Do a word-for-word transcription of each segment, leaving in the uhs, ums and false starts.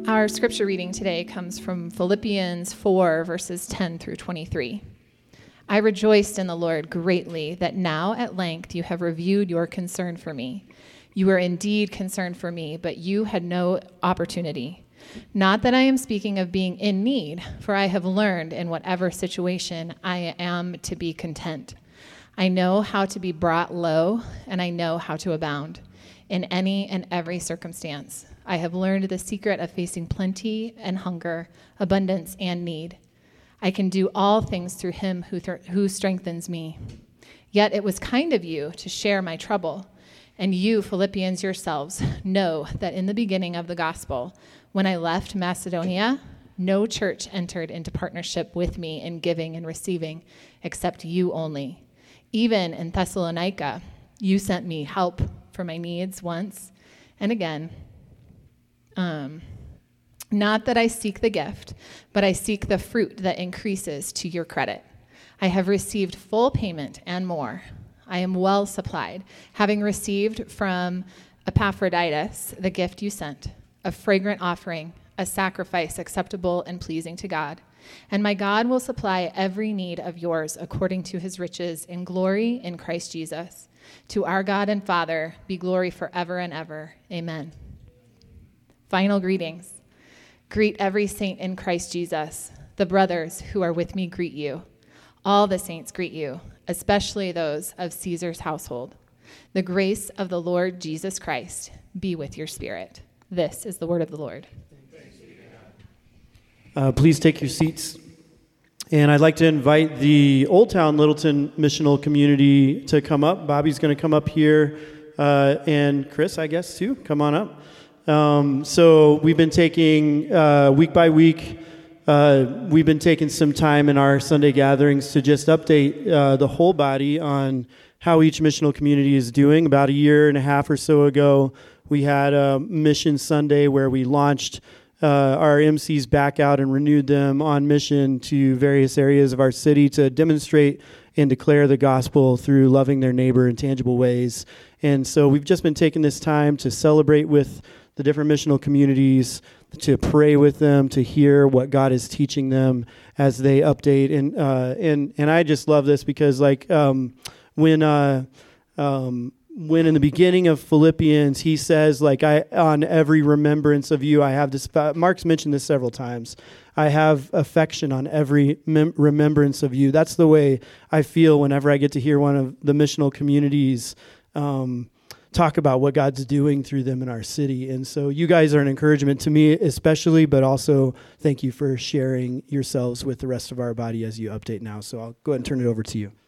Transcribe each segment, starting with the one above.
Our scripture reading today comes from Philippians four, verses ten through twenty-three. I rejoiced in the Lord greatly that now at length you have reviewed your concern for me. You were indeed concerned for me, but you had no opportunity. Not that I am speaking of being in need, for I have learned in whatever situation I am to be content. I know how to be brought low, and I know how to abound. In any and every circumstance, I have learned the secret of facing plenty and hunger, abundance and need. I can do all things through him who, th- who strengthens me. Yet it was kind of you to share my trouble. And you, Philippians yourselves, know that in the beginning of the gospel, when I left Macedonia, no church entered into partnership with me in giving and receiving, except you only. Even in Thessalonica, you sent me help for my needs once and again. Um, not that I seek the gift, but I seek the fruit that increases to your credit. I have received full payment and more. I am well supplied, having received from Epaphroditus the gift you sent, a fragrant offering, a sacrifice acceptable and pleasing to God. And my God will supply every need of yours according to his riches in glory in Christ Jesus. To our God and Father be glory forever and ever. Amen. Final greetings. Greet every saint in Christ Jesus. The brothers who are with me greet you. All the saints greet you, especially those of Caesar's household. The grace of the Lord Jesus Christ be with your spirit. This is the word of the Lord. Uh, please take your seats. And I'd like to invite the Old Town Littleton missional community to come up. Bobby's going to come up here, uh, and Chris, I guess, too. Come on up. Um, so we've been taking, uh, week by week, uh, we've been taking some time in our Sunday gatherings to just update uh, the whole body on how each missional community is doing. About a year and a half or so ago, we had a Mission Sunday where we launched Uh, our M Cs back out and renewed them on mission to various areas of our city to demonstrate and declare the gospel through loving their neighbor in tangible ways. And so we've just been taking this time to celebrate with the different missional communities, to pray with them, to hear what God is teaching them as they update. And uh, and and I just love this because, like, um, when uh, um, when in the beginning of Philippians, he says, like, I on every remembrance of you, I have this. Mark's mentioned this several times. I have affection on every mem- remembrance of you. That's the way I feel whenever I get to hear one of the missional communities um, talk about what God's doing through them in our city. And so you guys are an encouragement to me especially, but also thank you for sharing yourselves with the rest of our body as you update now. So I'll go ahead and turn it over to you.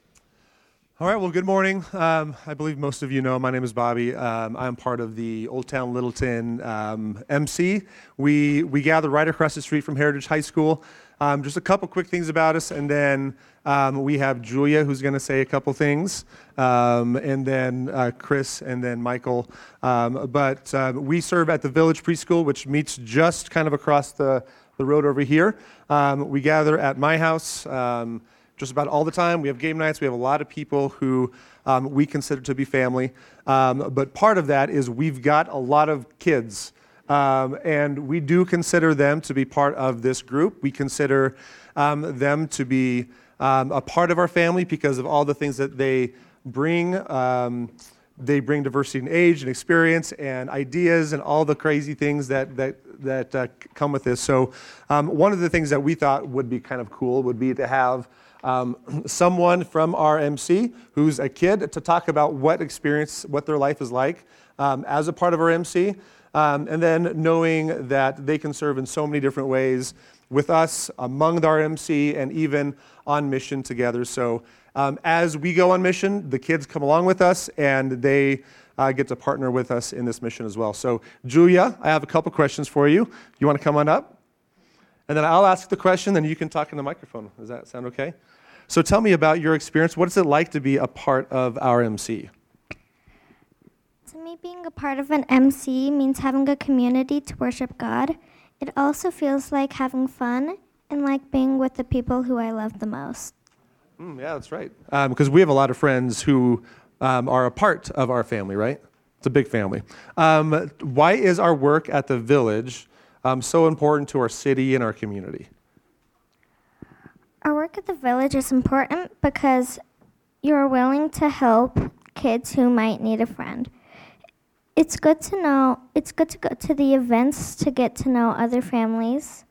All right, well, good morning. Um, I believe most of you know my name is Bobby. Um, I'm part of the Old Town Littleton um, M C. We we gather right across the street from Heritage High School. Um, just a couple quick things about us, and then um, we have Julia, who's going to say a couple things, um, and then uh, Chris, and then Michael. Um, but uh, we serve at the Village Preschool, which meets just kind of across the, the road over here. Um, we gather at my house Um, just about all the time. We have game nights. We have a lot of people who um, we consider to be family. Um, but part of that is we've got a lot of kids. Um, and we do consider them to be part of this group. We consider um, them to be um, a part of our family because of all the things that they bring. Um, they bring diversity in age and experience and ideas and all the crazy things that that that uh, come with this. So um, one of the things that we thought would be kind of cool would be to have Um, someone from our M C who's a kid to talk about what experience, what their life is like um, as a part of our M C, um, and then knowing that they can serve in so many different ways with us, among our M C, and even on mission together. So um, as we go on mission, the kids come along with us, and they uh, get to partner with us in this mission as well. So Julia, I have a couple questions for you. You want to come on up? And then I'll ask the question, then you can talk in the microphone. Does that sound okay? So tell me about your experience. What is it like to be a part of our M C? To me, being a part of an M C means having a community to worship God. It also feels like having fun and like being with the people who I love the most. Mm, yeah, that's right. Because um, we have a lot of friends who um, are a part of our family, right? It's a big family. Um, why is our work at the Village um, so important to our city and our community? Our work at the village is important because you're willing to help kids who might need a friend. It's good to know, it's good to go to the events to get to know other families.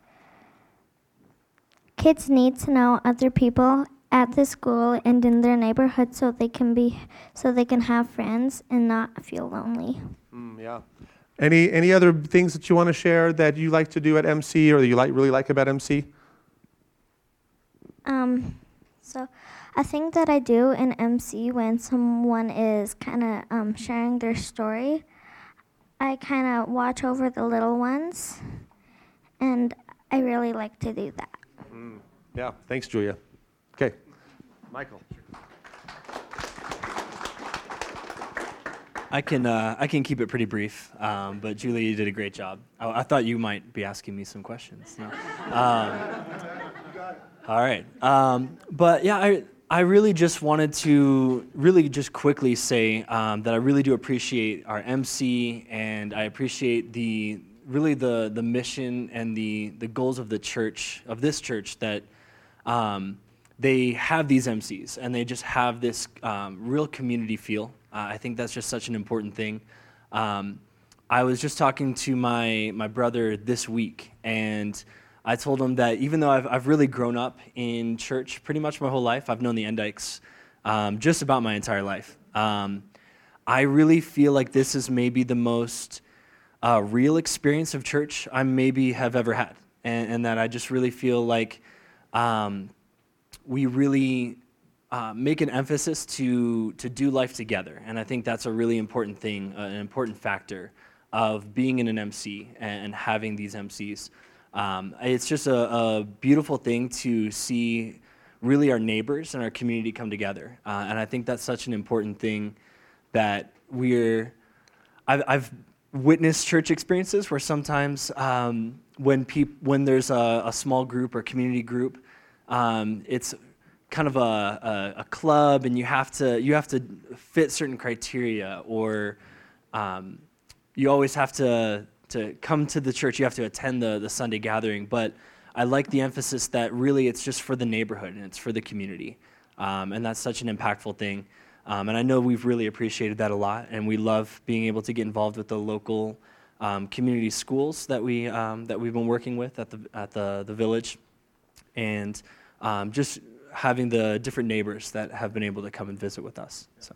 Kids need to know other people at the school and in their neighborhood so they can be so they can have friends and not feel lonely. Mm, yeah. Any any other things that you want to share that you like to do at M C or that you like really like about M C? Um, so a thing that I do in M C when someone is kind of um, sharing their story, I kind of watch over the little ones, and I really like to do that. Mm, yeah, thanks, Julia. Okay, Michael. I can uh, I can keep it pretty brief, um, but Julia, you did a great job. I, I thought you might be asking me some questions. No. Um, all right, um, but yeah, I I really just wanted to really just quickly say um, that I really do appreciate our M C, and I appreciate the really the the mission and the the goals of the church of this church that. Um, they have these M Cs, and they just have this um, real community feel. Uh, I think that's just such an important thing. Um, I was just talking to my my brother this week, and I told him that even though I've I've really grown up in church pretty much my whole life, I've known the Endykes um, just about my entire life. Um, I really feel like this is maybe the most uh, real experience of church I maybe have ever had, and, and that I just really feel like um, we really uh, make an emphasis to to do life together, and I think that's a really important thing, uh, an important factor of being in an M C and, and having these M Cs. Um, it's just a, a beautiful thing to see really our neighbors and our community come together, uh, and I think that's such an important thing that we're. I've, I've witnessed church experiences where sometimes um, when peop- when there's a, a small group or community group. Um, it's kind of a, a, a club, and you have to you have to fit certain criteria, or um, you always have to to come to the church. You have to attend the the Sunday gathering. But I like the emphasis that really it's just for the neighborhood and it's for the community, um, and that's such an impactful thing. Um, and I know we've really appreciated that a lot, and we love being able to get involved with the local um, community schools that we um, that we've been working with at the at the the village. And um, just having the different neighbors that have been able to come and visit with us. So,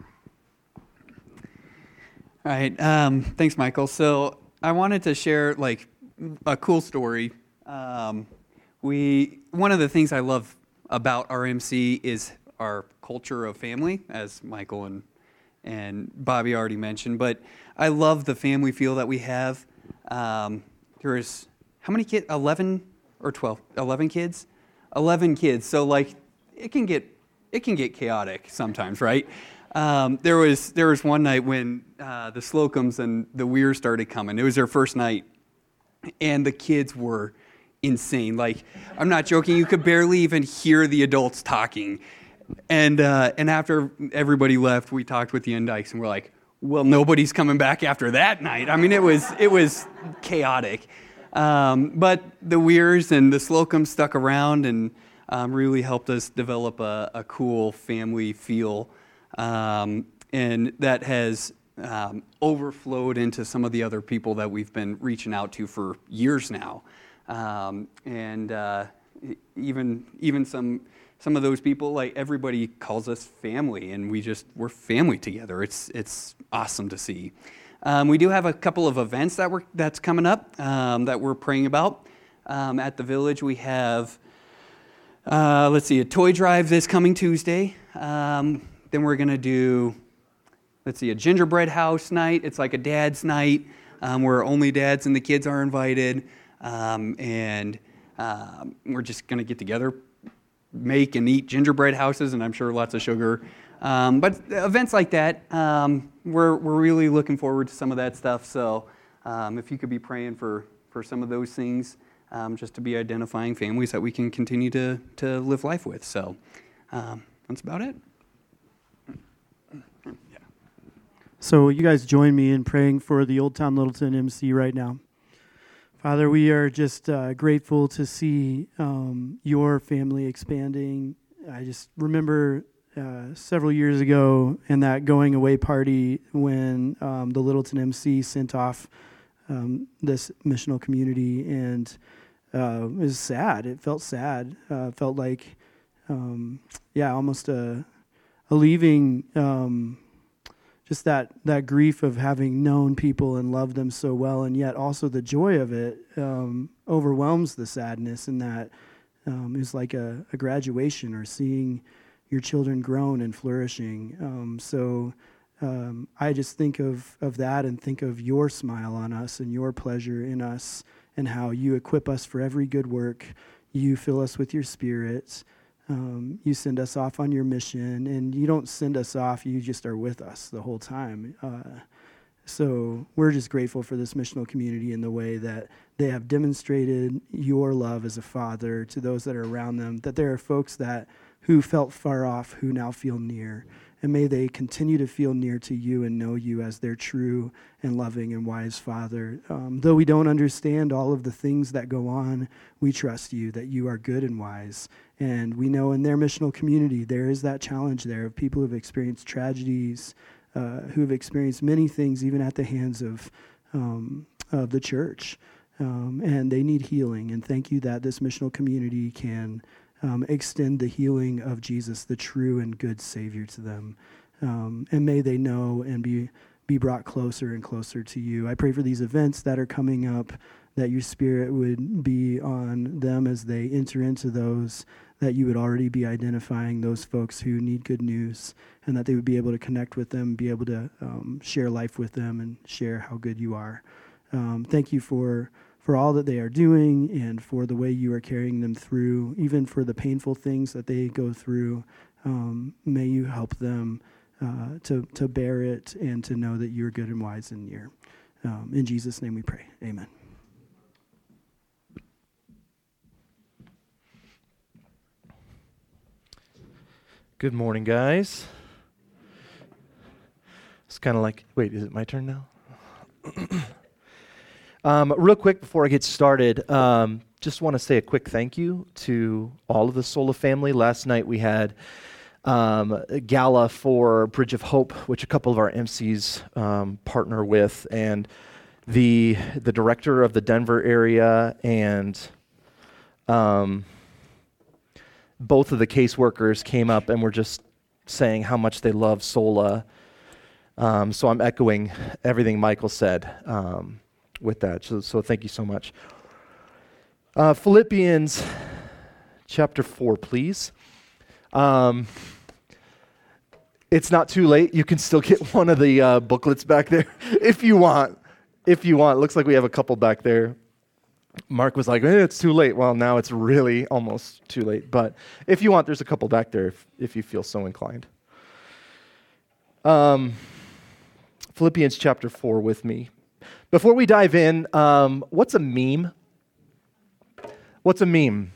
all right. Um, thanks, Michael. So I wanted to share like a cool story. Um, we one of the things I love about our M C is our culture of family, as Michael and and Bobby already mentioned. But I love the family feel that we have. Um, there's how many kids? eleven or twelve? eleven kids? eleven kids. So like it can get it can get chaotic sometimes, right? Um, there was there was one night when uh, the Slocums and the Weirs started coming. It was their first night, and the kids were insane. Like, I'm not joking. You could barely even hear the adults talking. And uh, and after everybody left, we talked with the Endykes, and we're like, well, nobody's coming back after that night. I mean, it was it was chaotic. Um, but the Weirs and the Slocums stuck around and um, really helped us develop a, a cool family feel. Um, and that has um, overflowed into some of the other people that we've been reaching out to for years now. Um, and uh, even even some some of those people, like everybody calls us family, and we just we're family together. It's it's awesome to see. Um, we do have a couple of events that we're that's coming up um, that we're praying about um, at the village. We have uh, let's see a toy drive this coming Tuesday. Um, then we're gonna do let's see a gingerbread house night. It's like a dad's night um, where only dads and the kids are invited. Um, and um, we're just going to get together, make and eat gingerbread houses, and I'm sure lots of sugar. Um, but events like that, um, we're we're really looking forward to some of that stuff. So um, if you could be praying for, for some of those things, um, just to be identifying families that we can continue to, to live life with. So um, that's about it. Yeah. So you guys join me in praying for the Old Town Littleton M C right now. Father, we are just uh, grateful to see um, your family expanding. I just remember uh, several years ago in that going away party when um, the Littleton M C sent off um, this missional community, and uh, it was sad. It felt sad. Uh, it felt like, um, yeah, almost a, a leaving. Um, Just that, that grief of having known people and loved them so well, and yet also the joy of it um, overwhelms the sadness, and that um, is like a, a graduation or seeing your children grown and flourishing. Um, so um, I just think of, of that and think of your smile on us and your pleasure in us and how you equip us for every good work. You fill us with your Spirit. Um, you send us off on your mission, and you don't send us off, you just are with us the whole time. Uh, so we're just grateful for this missional community in the way that they have demonstrated your love as a father to those that are around them, that there are folks that who felt far off who now feel near. And may they continue to feel near to you and know you as their true and loving and wise Father. Um, though we don't understand all of the things that go on, we trust you that you are good and wise. And we know in their missional community, there is that challenge there of people who have experienced tragedies, uh, who have experienced many things, even at the hands of, um, of the church. Um, and they need healing. And thank you that this missional community can Um, extend the healing of Jesus, the true and good Savior, to them. Um, and may they know and be be brought closer and closer to you. I pray for these events that are coming up, that your Spirit would be on them as they enter into those, that you would already be identifying those folks who need good news, and that they would be able to connect with them, be able to um, share life with them and share how good you are. Um, thank you for for all that they are doing and for the way you are carrying them through, even for the painful things that they go through. Um, may you help them uh, to, to bear it and to know that you're good and wise and near. Um, in Jesus' name we pray. Amen. Good morning, guys. It's kind of like, wait, is it my turn now? Um, real quick before I get started, um, just want to say a quick thank you to all of the Sola family. Last night we had um, a gala for Bridge of Hope, which a couple of our M Cs um, partner with, and the the director of the Denver area and um, both of the caseworkers came up and were just saying how much they love Sola. Um, so I'm echoing everything Michael said. Um, with that. So, so thank you so much. Uh, Philippians chapter four, please. Um, it's not too late. You can still get one of the uh, booklets back there if you want. If you want. Looks like we have a couple back there. Mark was like, eh, it's too late. Well, now it's really almost too late. But if you want, there's a couple back there if, if you feel so inclined. Um, Philippians chapter four with me. Before we dive in, um, what's a meme? What's a meme?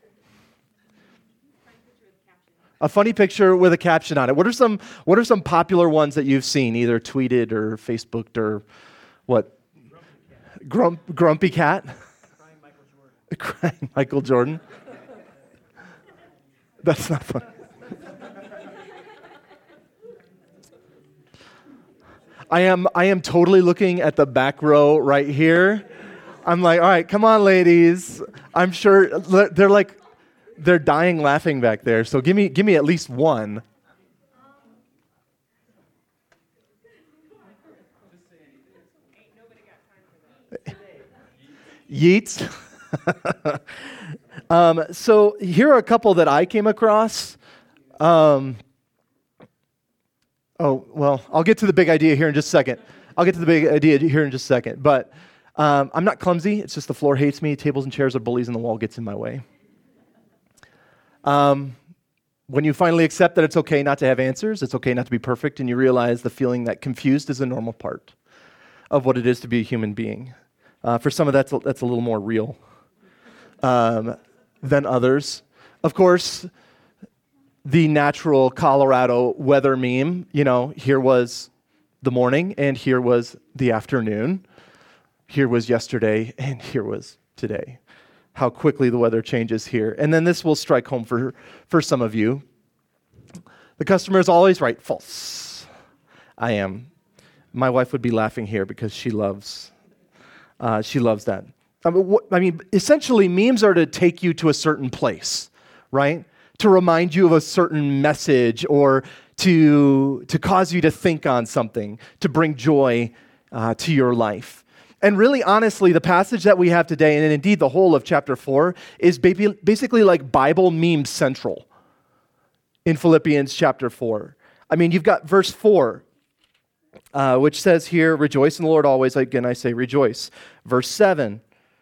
A funny picture with a caption on it. What are some What are some popular ones that you've seen, either tweeted or Facebooked or what? Grump, grumpy cat. Crying Michael Jordan. Crying Michael Jordan. That's not funny. I am I am totally looking at the back row right here. I'm like, all right, come on, ladies. I'm sure they're like, they're dying laughing back there. So give me give me at least one. Yeats. um, so here are a couple that I came across. Um, Oh, well, I'll get to the big idea here in just a second. I'll get to the big idea here in just a second. But um, I'm not clumsy. It's just the floor hates me. Tables and chairs are bullies, and the wall gets in my way. Um, when you finally accept that it's okay not to have answers, it's okay not to be perfect, and you realize the feeling that confused is a normal part of what it is to be a human being. Uh, for some of that's a, that's a little more real um, than others. Of course, the natural Colorado weather meme, you know, here was the morning and here was the afternoon. here was yesterday, and here was today. How quickly the weather changes here. And then this will strike home for, for some of you. The customer is always right. False. I am. My wife would be laughing here because she loves, uh, she loves that. I mean, what, I mean, essentially, memes are to take you to a certain place, right? To remind you of a certain message, or to, to cause you to think on something, to bring joy uh, to your life. And really, honestly, the passage that we have today, and indeed the whole of chapter four, is basically like Bible meme central in Philippians chapter four. I mean, you've got verse four, uh, which says here, rejoice in the Lord always. Again, I say rejoice. Verse seven.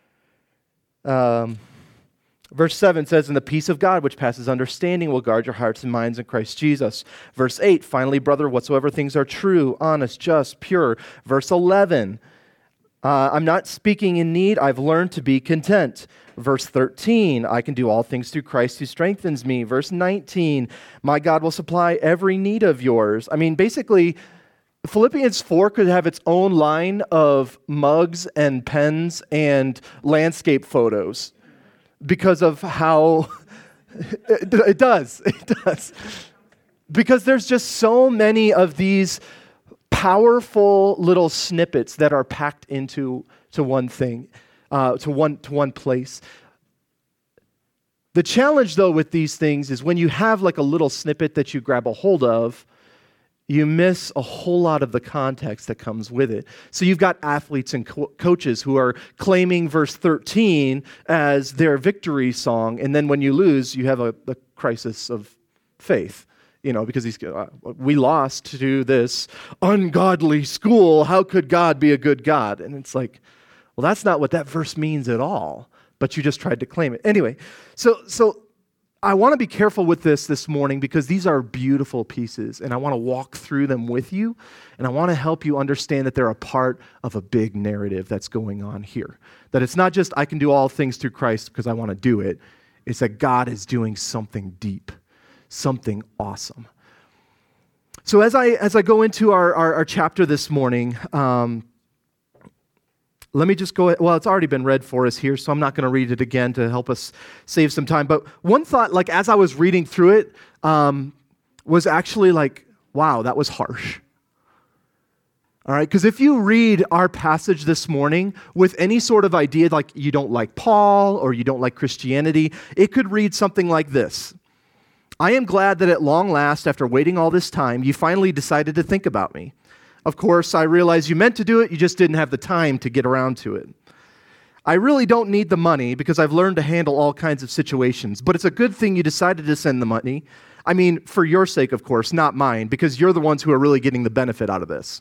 Um, verse seven says, and the peace of God, which passes understanding, will guard your hearts and minds in Christ Jesus. Verse eight, finally, brother, whatsoever things are true, honest, just, pure. Verse eleven, Uh, I'm not speaking in need. I've learned to be content. Verse thirteen, I can do all things through Christ who strengthens me. Verse nineteen, my God will supply every need of yours. I mean, basically, Philippians four could have its own line of mugs and pens and landscape photos because of how it, it does. It does. Because there's just so many of these powerful little snippets that are packed into to one thing, uh, to one to one place. The challenge, though, with these things is when you have like a little snippet that you grab a hold of, you miss a whole lot of the context that comes with it. So you've got athletes and co- coaches who are claiming verse thirteen as their victory song, and then when you lose, you have a, a crisis of faith. You know, because he's, uh, we lost to this ungodly school. How could God be a good God? And it's like, well, that's not what that verse means at all. But you just tried to claim it. Anyway, so so I want to be careful with this this morning because these are beautiful pieces, and I want to walk through them with you, and I want to help you understand that they're a part of a big narrative that's going on here. That it's not just I can do all things through Christ because I want to do it. It's that God is doing something deep. Something awesome. So as I as I go into our, our, our chapter this morning, um, let me just go, well, it's already been read for us here, so I'm not going to read it again to help us save some time. But one thought, like as I was reading through it, um, was actually like, wow, that was harsh. All right, because if you read our passage this morning with any sort of idea like you don't like Paul or you don't like Christianity, it could read something like this. I am glad that at long last, after waiting all this time, you finally decided to think about me. Of course, I realize you meant to do it, you just didn't have the time to get around to it. I really don't need the money because I've learned to handle all kinds of situations, but it's a good thing you decided to send the money. I mean, for your sake, of course, not mine, because you're the ones who are really getting the benefit out of this.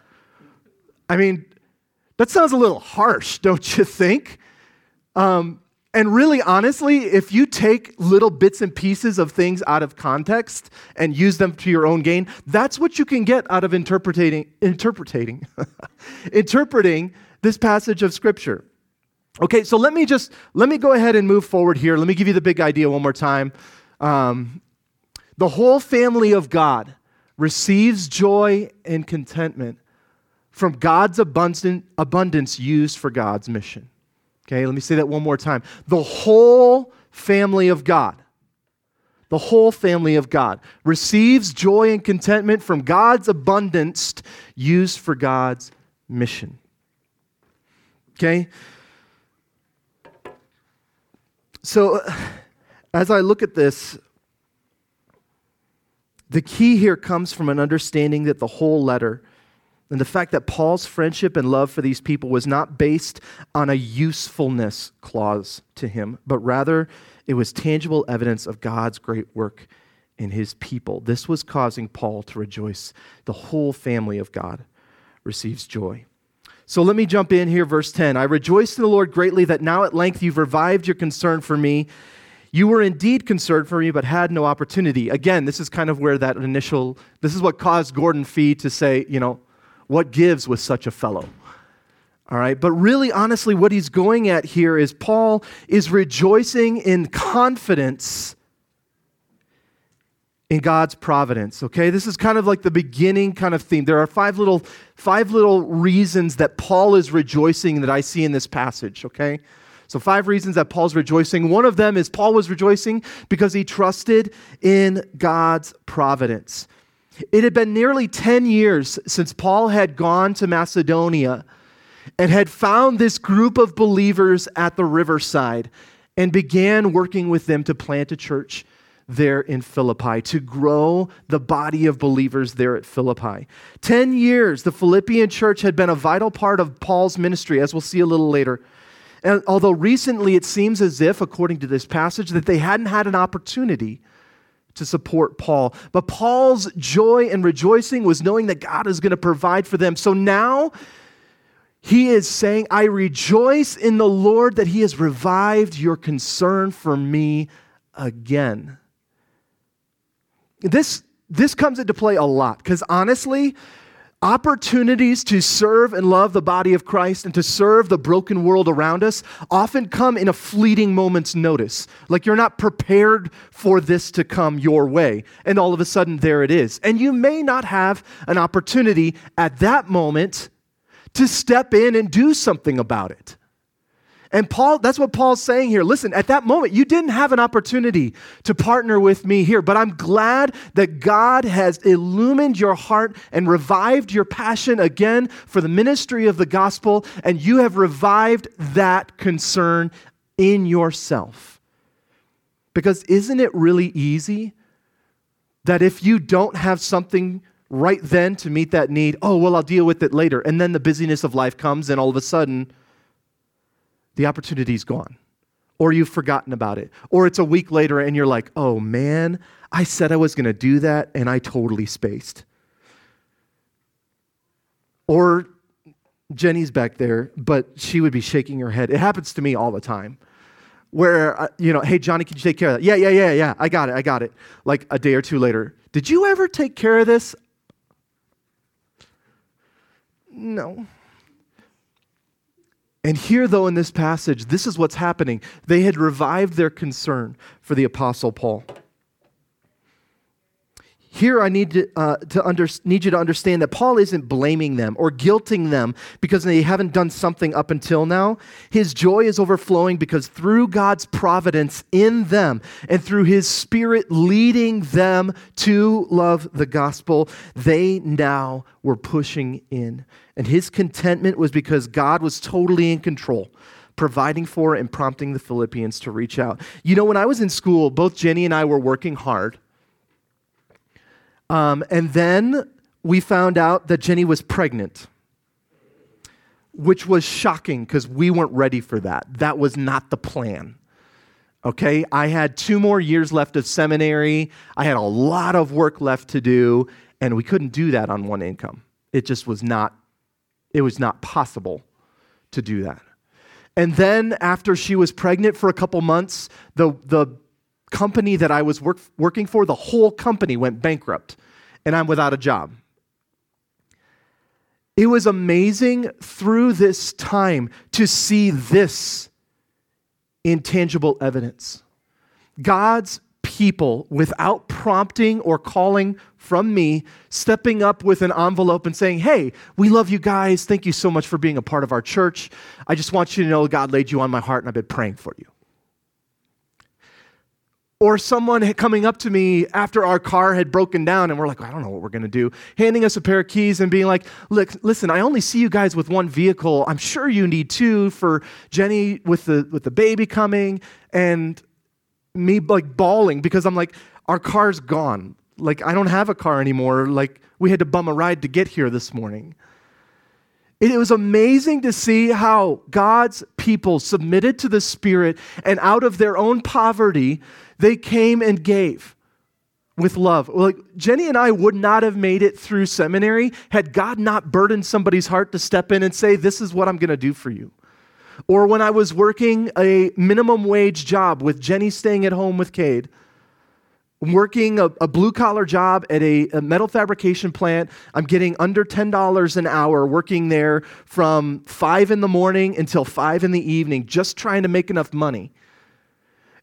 I mean, that sounds a little harsh, don't you think? Um... And really, honestly, if you take little bits and pieces of things out of context and use them to your own gain, that's what you can get out of interpreting, interpreting, interpreting this passage of Scripture. Okay, so let me just, let me go ahead and move forward here. Let me give you the big idea one more time. Um, the whole family of God receives joy and contentment from God's abundant, abundance used for God's mission. Okay, let me say that one more time. The whole family of God, the whole family of God receives joy and contentment from God's abundance used for God's mission. Okay? So, as I look at this, the key here comes from an understanding that the whole letter and the fact that Paul's friendship and love for these people was not based on a usefulness clause to him, but rather it was tangible evidence of God's great work in his people. This was causing Paul to rejoice. The whole family of God receives joy. So let me jump in here, verse ten. I rejoice in the Lord greatly that now at length you've revived your concern for me. You were indeed concerned for me, but had no opportunity. Again, this is kind of where that initial, this is what caused Gordon Fee to say, you know, what gives with such a fellow? All right, but really, honestly, what he's going at here is Paul is rejoicing in confidence in God's providence, okay? This is kind of like the beginning kind of theme. There are five little, five little reasons that Paul is rejoicing that I see in this passage, okay? So five reasons that Paul's rejoicing. One of them is Paul was rejoicing because he trusted in God's providence. It had been nearly ten years since Paul had gone to Macedonia and had found this group of believers at the riverside and began working with them to plant a church there in Philippi, to grow the body of believers there at Philippi. Ten years, the Philippian church had been a vital part of Paul's ministry, as we'll see a little later. And although recently it seems as if, according to this passage, that they hadn't had an opportunity to support Paul. But Paul's joy and rejoicing was knowing that God is going to provide for them. So now he is saying, I rejoice in the Lord that he has revived your concern for me again. This, this comes into play a lot because honestly, opportunities to serve and love the body of Christ and to serve the broken world around us often come in a fleeting moment's notice. Like you're not prepared for this to come your way. And all of a sudden, there it is. And you may not have an opportunity at that moment to step in and do something about it. And Paul, that's what Paul's saying here. Listen, at that moment, you didn't have an opportunity to partner with me here, but I'm glad that God has illumined your heart and revived your passion again for the ministry of the gospel, and you have revived that concern in yourself. Because isn't it really easy that if you don't have something right then to meet that need, oh, well, I'll deal with it later, and then the busyness of life comes, and all of a sudden, the opportunity's gone, or you've forgotten about it, or it's a week later and you're like, oh man, I said I was going to do that and I totally spaced. Or Jenny's back there, but she would be shaking her head. It happens to me all the time where, uh, you know, hey, Johnny, can you take care of that? Yeah, yeah, yeah, yeah, I got it, I got it. Like a day or two later, did you ever take care of this? No. And here, though, in this passage, this is what's happening. They had revived their concern for the Apostle Paul. Here, I need to, uh, to under, need you to understand that Paul isn't blaming them or guilting them because they haven't done something up until now. His joy is overflowing because through God's providence in them and through His Spirit leading them to love the gospel, they now were pushing in. And his contentment was because God was totally in control, providing for and prompting the Philippians to reach out. You know, when I was in school, both Jenny and I were working hard. Um, and then we found out that Jenny was pregnant, which was shocking because we weren't ready for that. That was not the plan. Okay, I had two more years left of seminary. I had a lot of work left to do, and we couldn't do that on one income. It just was not, it was not possible to do that. And then after she was pregnant for a couple months, the the company that I was work, working for, the whole company went bankrupt, and I'm without a job. It was amazing through this time to see this intangible evidence. God's people, without prompting or calling from me, stepping up with an envelope and saying, hey, we love you guys. Thank you so much for being a part of our church. I just want you to know God laid you on my heart and I've been praying for you. Or someone coming up to me after our car had broken down and we're like, I don't know what we're going to do, handing us a pair of keys and being like, look, listen, I only see you guys with one vehicle. I'm sure you need two for Jenny with the with the baby coming, and me like bawling because I'm like, our car's gone. Like, I don't have a car anymore. Like, we had to bum a ride to get here this morning. It was amazing to see how God's people submitted to the Spirit, and out of their own poverty, they came and gave with love. Like, Jenny and I would not have made it through seminary had God not burdened somebody's heart to step in and say, this is what I'm going to do for you. Or when I was working a minimum wage job with Jenny staying at home with Cade, working a, a blue-collar job at a, a metal fabrication plant. I'm getting under ten dollars an hour working there from five in the morning until five in the evening, just trying to make enough money.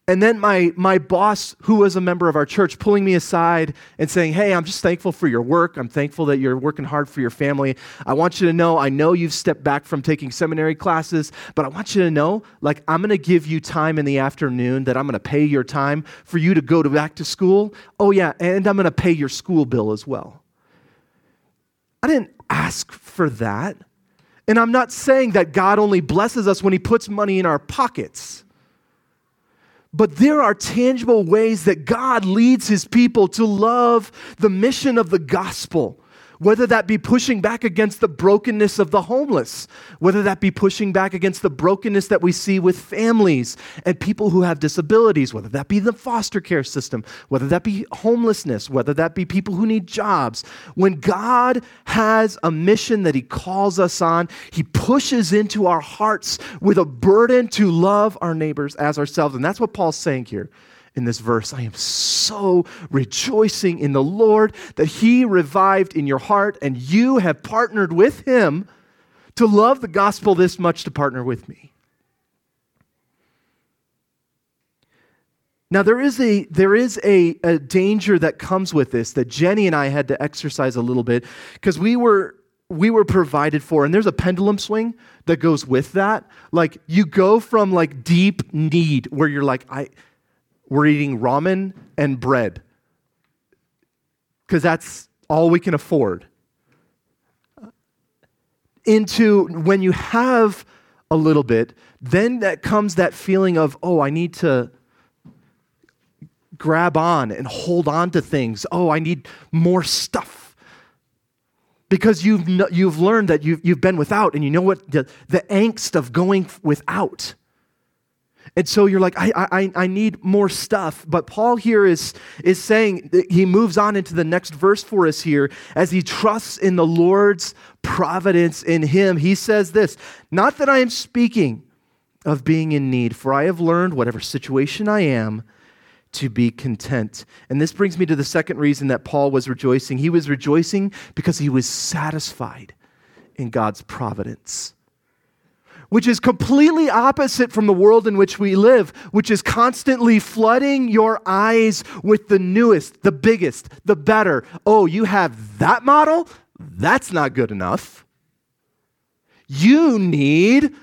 And then my, my boss, who was a member of our church, pulling me aside and saying, hey, I'm just thankful for your work. I'm thankful that you're working hard for your family. I want you to know, I know you've stepped back from taking seminary classes, but I want you to know, like, I'm going to give you time in the afternoon that I'm going to pay your time for you to go to back to school. Oh, yeah, and I'm going to pay your school bill as well. I didn't ask for that. And I'm not saying that God only blesses us when he puts money in our pockets. But there are tangible ways that God leads his people to love the mission of the gospel, whether that be pushing back against the brokenness of the homeless, whether that be pushing back against the brokenness that we see with families and people who have disabilities, whether that be the foster care system, whether that be homelessness, whether that be people who need jobs. When God has a mission that he calls us on, he pushes into our hearts with a burden to love our neighbors as ourselves. And that's what Paul's saying here. In this verse, I am so rejoicing in the Lord that he revived in your heart and you have partnered with him to love the gospel this much to partner with me. Now, there is a there is a, a danger that comes with this that Jenny and I had to exercise a little bit because we were we were provided for, and there's a pendulum swing that goes with that. Like, you go from like deep need where you're like, I we're eating ramen and bread because that's all we can afford, into when you have a little bit, then that comes that feeling of, oh, I need to grab on and hold on to things. Oh, I need more stuff. Because you've you've learned that you've, you've been without, and you know what the, the angst of going without. And so you're like, I, I I need more stuff. But Paul here is, is saying, he moves on into the next verse for us here. As he trusts in the Lord's providence in him, he says this, not that I am speaking of being in need, for I have learned, whatever situation I am, to be content. And this brings me to the second reason that Paul was rejoicing. He was rejoicing because he was satisfied in God's providence, which is completely opposite from the world in which we live, which is constantly flooding your eyes with the newest, the biggest, the better. Oh, you have that model? That's not good enough. You need,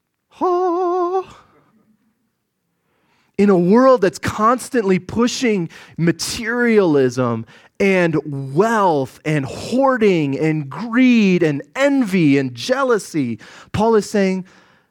oh. In a world that's constantly pushing materialism and wealth and hoarding and greed and envy and jealousy, Paul is saying,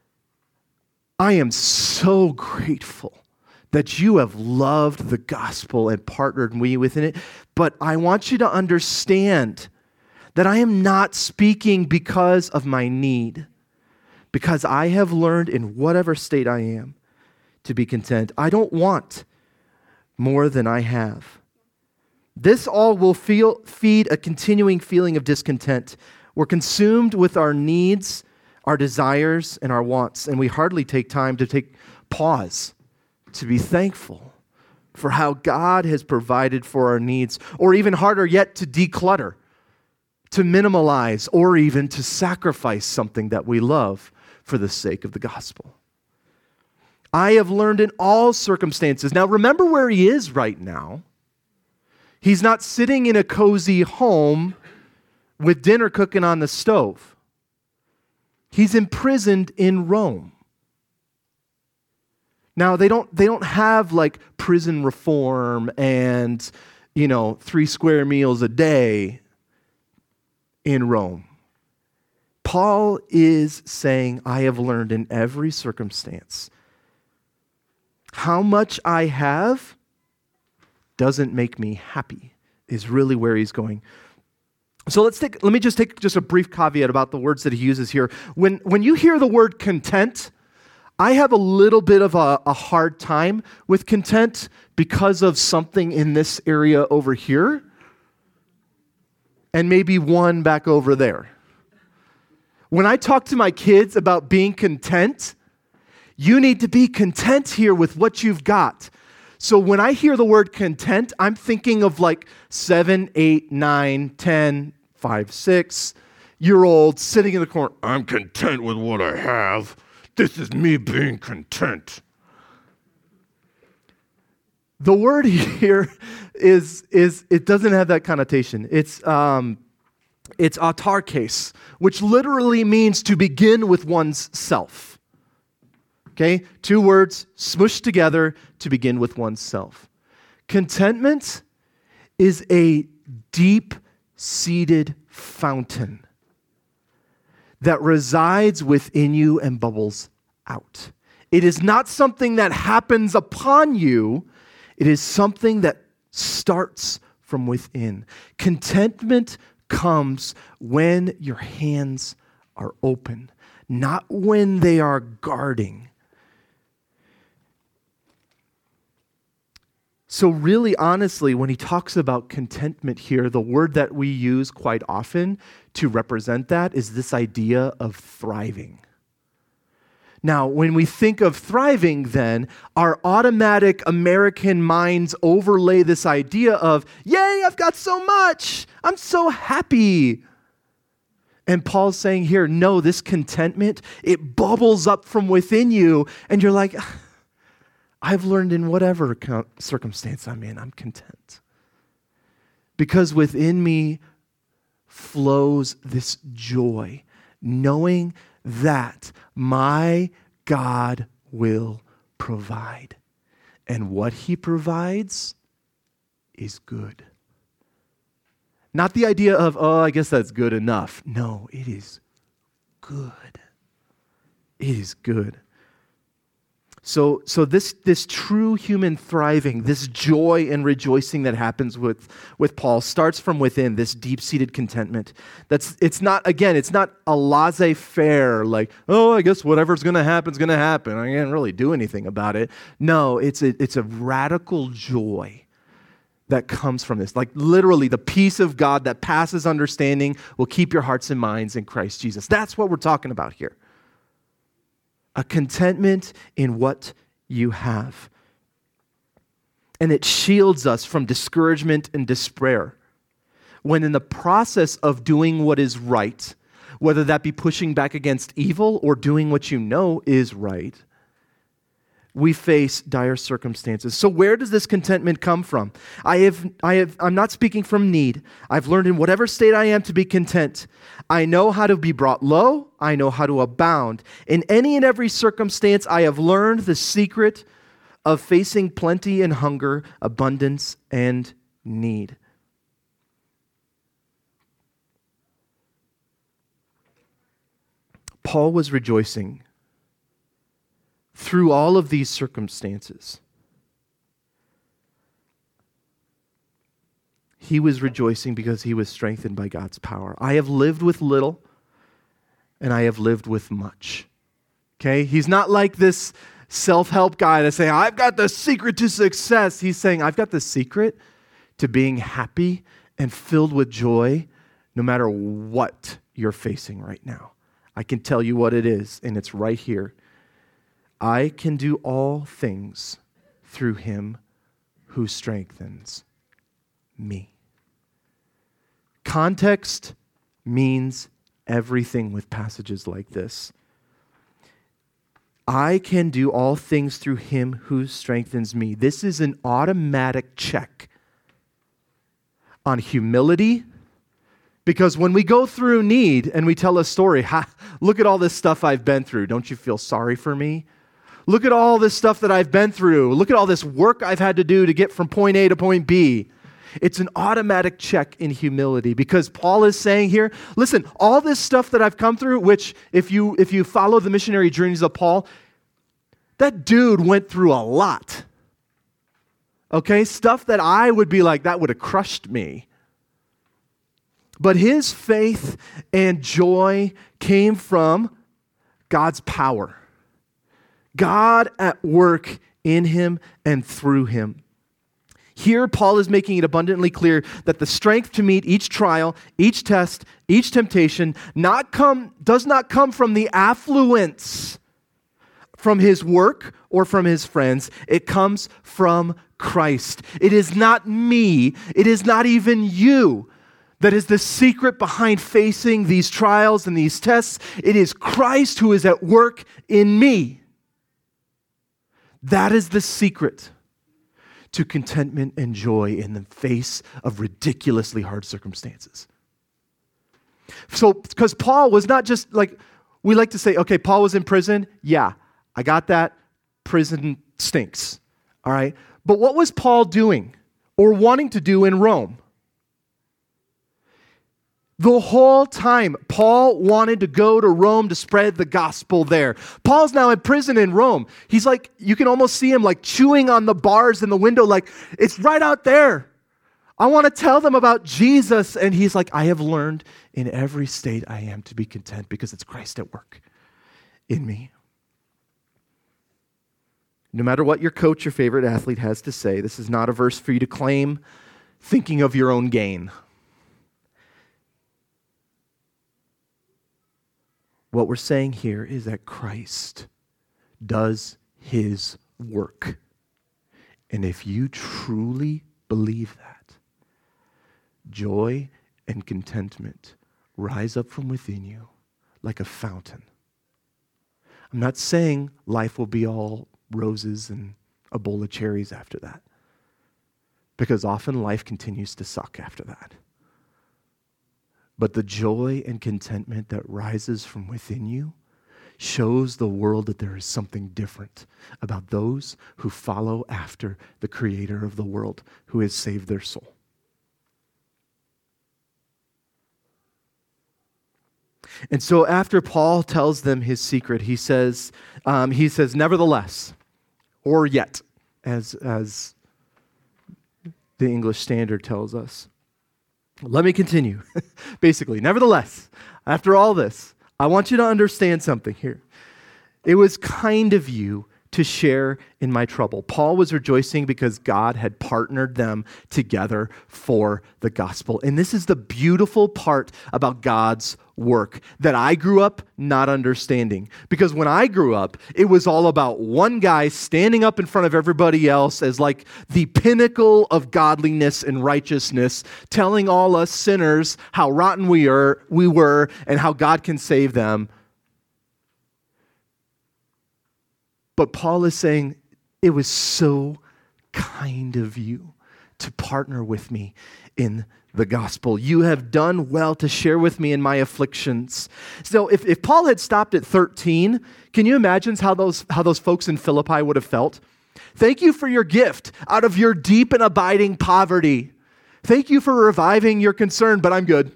I am so grateful that you have loved the gospel and partnered me within it, but I want you to understand that I am not speaking because of my need, because I have learned in whatever state I am to be content. I don't want more than I have. This all will feel, feed a continuing feeling of discontent. We're consumed with our needs, our desires, and our wants, and we hardly take time to take pause to be thankful for how God has provided for our needs, or even harder yet, to declutter, to minimalize, or even to sacrifice something that we love for the sake of the gospel. I have learned in all circumstances. Now, remember where he is right now. He's not sitting in a cozy home with dinner cooking on the stove. He's imprisoned in Rome. Now, they don't they don't have like prison reform and, you know, three square meals a day in Rome. Paul is saying, I have learned in every circumstance. How much I have doesn't make me happy, is really where he's going. So let's take, let me just take just a brief caveat about the words that he uses here. When, when you hear the word content, I have a little bit of a, a hard time with content because of something in this area over here and maybe one back over there. When I talk to my kids about being content, you need to be content here with what you've got. So when I hear the word content, I'm thinking of like seven, eight, nine, ten, five, six year olds sitting in the corner. I'm content with what I have. This is me being content. The word here is, is it doesn't have that connotation. It's, um, it's autarkes, which literally means to begin with one's self. Okay? Two words smushed together to begin with one's self. Contentment is a deep-seated fountain that resides within you and bubbles out. It is not something that happens upon you. It is something that starts from within. Contentment comes when your hands are open, not when they are guarding. So really, honestly, when he talks about contentment here, the word that we use quite often to represent that is this idea of thriving. Now, when we think of thriving, then, our automatic American minds overlay this idea of, yay, I've got so much. I'm so happy. And Paul's saying here, no, this contentment, it bubbles up from within you, and you're like, I've learned in whatever circumstance I'm in, I'm content. Because within me flows this joy, knowing that my God will provide. And what he provides is good. Not the idea of, oh, I guess that's good enough. No, it is good. It is good. So, so this, this true human thriving, this joy and rejoicing that happens with, with Paul starts from within, this deep-seated contentment. That's, it's not, again, it's not a laissez-faire, like, oh, I guess whatever's going to happen is going to happen. I can't really do anything about it. No, it's a, it's a radical joy that comes from this. Like literally the peace of God that passes understanding will keep your hearts and minds in Christ Jesus. That's what we're talking about here. A contentment in what you have. And it shields us from discouragement and despair. When in the process of doing what is right, whether that be pushing back against evil or doing what you know is right, we face dire circumstances. So where does this contentment come from? I have, I have, I'm not speaking from need. I've learned in whatever state I am to be content. I know how to be brought low. I know how to abound. In any and every circumstance, I have learned the secret of facing plenty and hunger, abundance and need. Paul was rejoicing through all of these circumstances. He was rejoicing because he was strengthened by God's power. I have lived with little, and I have lived with much. Okay? He's not like this self-help guy that's saying, I've got the secret to success. He's saying, I've got the secret to being happy and filled with joy no matter what you're facing right now. I can tell you what it is, and it's right here. I can do all things through him who strengthens me. Context means everything with passages like this. I can do all things through him who strengthens me. This is an automatic check on humility, because when we go through need and we tell a story, ha, look at all this stuff I've been through. Don't you feel sorry for me? Look at all this stuff that I've been through. Look at all this work I've had to do to get from point A to point B. It's an automatic check in humility, because Paul is saying here, listen, all this stuff that I've come through, which if you if you follow the missionary journeys of Paul, that dude went through a lot. Okay, stuff that I would be like, that would have crushed me. But his faith and joy came from God's power. God at work in him and through him. Here, Paul is making it abundantly clear that the strength to meet each trial, each test, each temptation not come, does not come from the affluence from his work or from his friends. It comes from Christ. It is not me. It is not even you that is the secret behind facing these trials and these tests. It is Christ who is at work in me. That is the secret to contentment and joy in the face of ridiculously hard circumstances. So, because Paul was not just like, we like to say, okay, Paul was in prison. Yeah, I got that. Prison stinks. All right. But what was Paul doing or wanting to do in Rome? The whole time, Paul wanted to go to Rome to spread the gospel there. Paul's now in prison in Rome. He's like, you can almost see him like chewing on the bars in the window, like, it's right out there. I want to tell them about Jesus. And he's like, I have learned in every state I am to be content because it's Christ at work in me. No matter what your coach, your favorite athlete has to say, this is not a verse for you to claim thinking of your own gain. What we're saying here is that Christ does his work. And if you truly believe that, joy and contentment rise up from within you like a fountain. I'm not saying life will be all roses and a bowl of cherries after that, because often life continues to suck after that. But the joy and contentment that rises from within you shows the world that there is something different about those who follow after the Creator of the world, who has saved their soul. And so after Paul tells them his secret, he says, um, he says, nevertheless, or yet, as, as the English Standard tells us. Let me continue. Basically, nevertheless, after all this, I want you to understand something here. It was kind of you to share in my trouble. Paul was rejoicing because God had partnered them together for the gospel. And this is the beautiful part about God's work that I grew up not understanding. Because when I grew up, it was all about one guy standing up in front of everybody else as like the pinnacle of godliness and righteousness, telling all us sinners how rotten we are, we were and how God can save them. But Paul is saying, it was so kind of you to partner with me in the gospel. You have done well to share with me in my afflictions. So if, if Paul had stopped at thirteen, can you imagine how those, how those folks in Philippi would have felt? Thank you for your gift out of your deep and abiding poverty. Thank you for reviving your concern, but I'm good.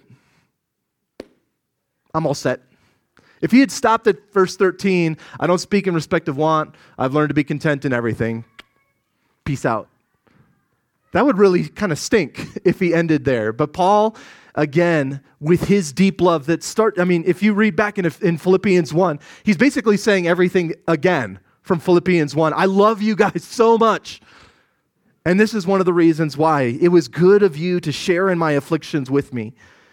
I'm all set. If he had stopped at verse thirteen, I don't speak in respect of want. I've learned to be content in everything. Peace out. That would really kind of stink if he ended there. But Paul, again, with his deep love that start, I mean, if you read back in, in Philippians one, he's basically saying everything again from Philippians one. I love you guys so much. And this is one of the reasons why. It was good of you to share in my afflictions with me.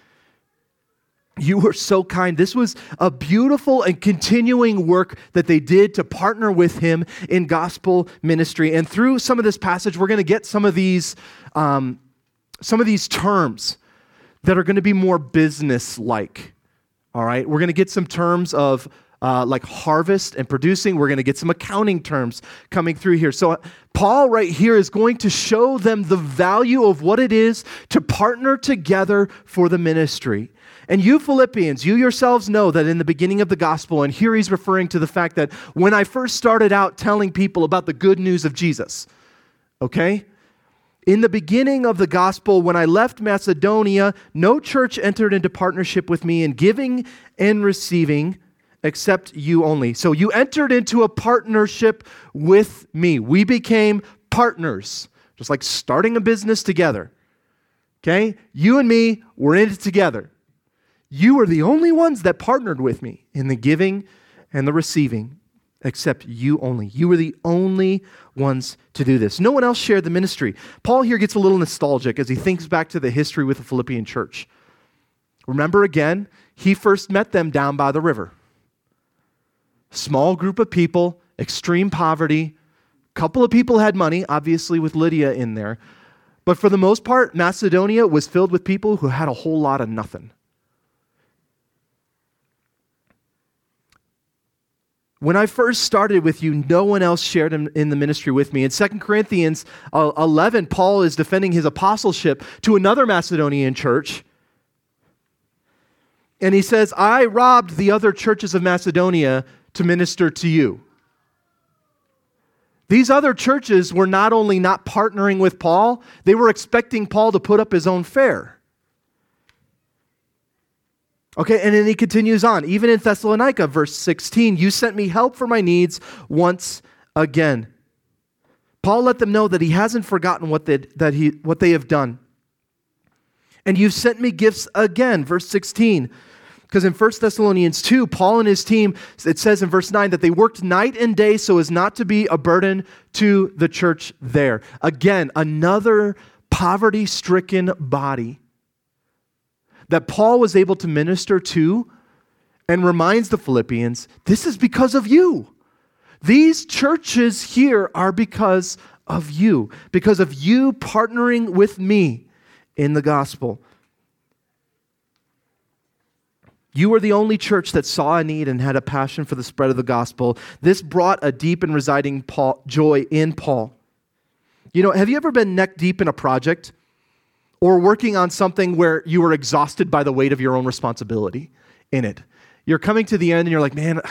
You were so kind. This was a beautiful and continuing work that they did to partner with him in gospel ministry. And through some of this passage, we're going to get some of these, um, some of these terms that are going to be more business-like. All right, we're going to get some terms of uh, like harvest and producing. We're going to get some accounting terms coming through here. So Paul right here is going to show them the value of what it is to partner together for the ministry. And you Philippians, you yourselves know that in the beginning of the gospel, and here he's referring to the fact that when I first started out telling people about the good news of Jesus, okay? In the beginning of the gospel, when I left Macedonia, no church entered into partnership with me in giving and receiving except you only. So you entered into a partnership with me. We became partners, just like starting a business together, okay? You and me, we're in it together. You were the only ones that partnered with me in the giving and the receiving, except you only. You were the only ones to do this. No one else shared the ministry. Paul here gets a little nostalgic as he thinks back to the history with the Philippian church. Remember again, he first met them down by the river. Small group of people, extreme poverty. A couple of people had money, obviously with Lydia in there. But for the most part, Macedonia was filled with people who had a whole lot of nothing. When I first started with you, no one else shared in, in the ministry with me. In Second Corinthians eleven, Paul is defending his apostleship to another Macedonian church. And he says, I robbed the other churches of Macedonia to minister to you. These other churches were not only not partnering with Paul, they were expecting Paul to put up his own fare. Okay, and then he continues on. Even in Thessalonica, verse sixteen, you sent me help for my needs once again. Paul let them know that he hasn't forgotten what they, that he, what they have done. And you've sent me gifts again, verse sixteen. Because in First Thessalonians two, Paul and his team, it says in verse nine that they worked night and day so as not to be a burden to the church there. Again, another poverty-stricken body that Paul was able to minister to and reminds the Philippians, this is because of you. These churches here are because of you, because of you partnering with me in the gospel. You were the only church that saw a need and had a passion for the spread of the gospel. This brought a deep and residing Paul, joy in Paul. You know, have you ever been neck deep in a project or working on something where you were exhausted by the weight of your own responsibility in it? You're coming to the end and you're like, man,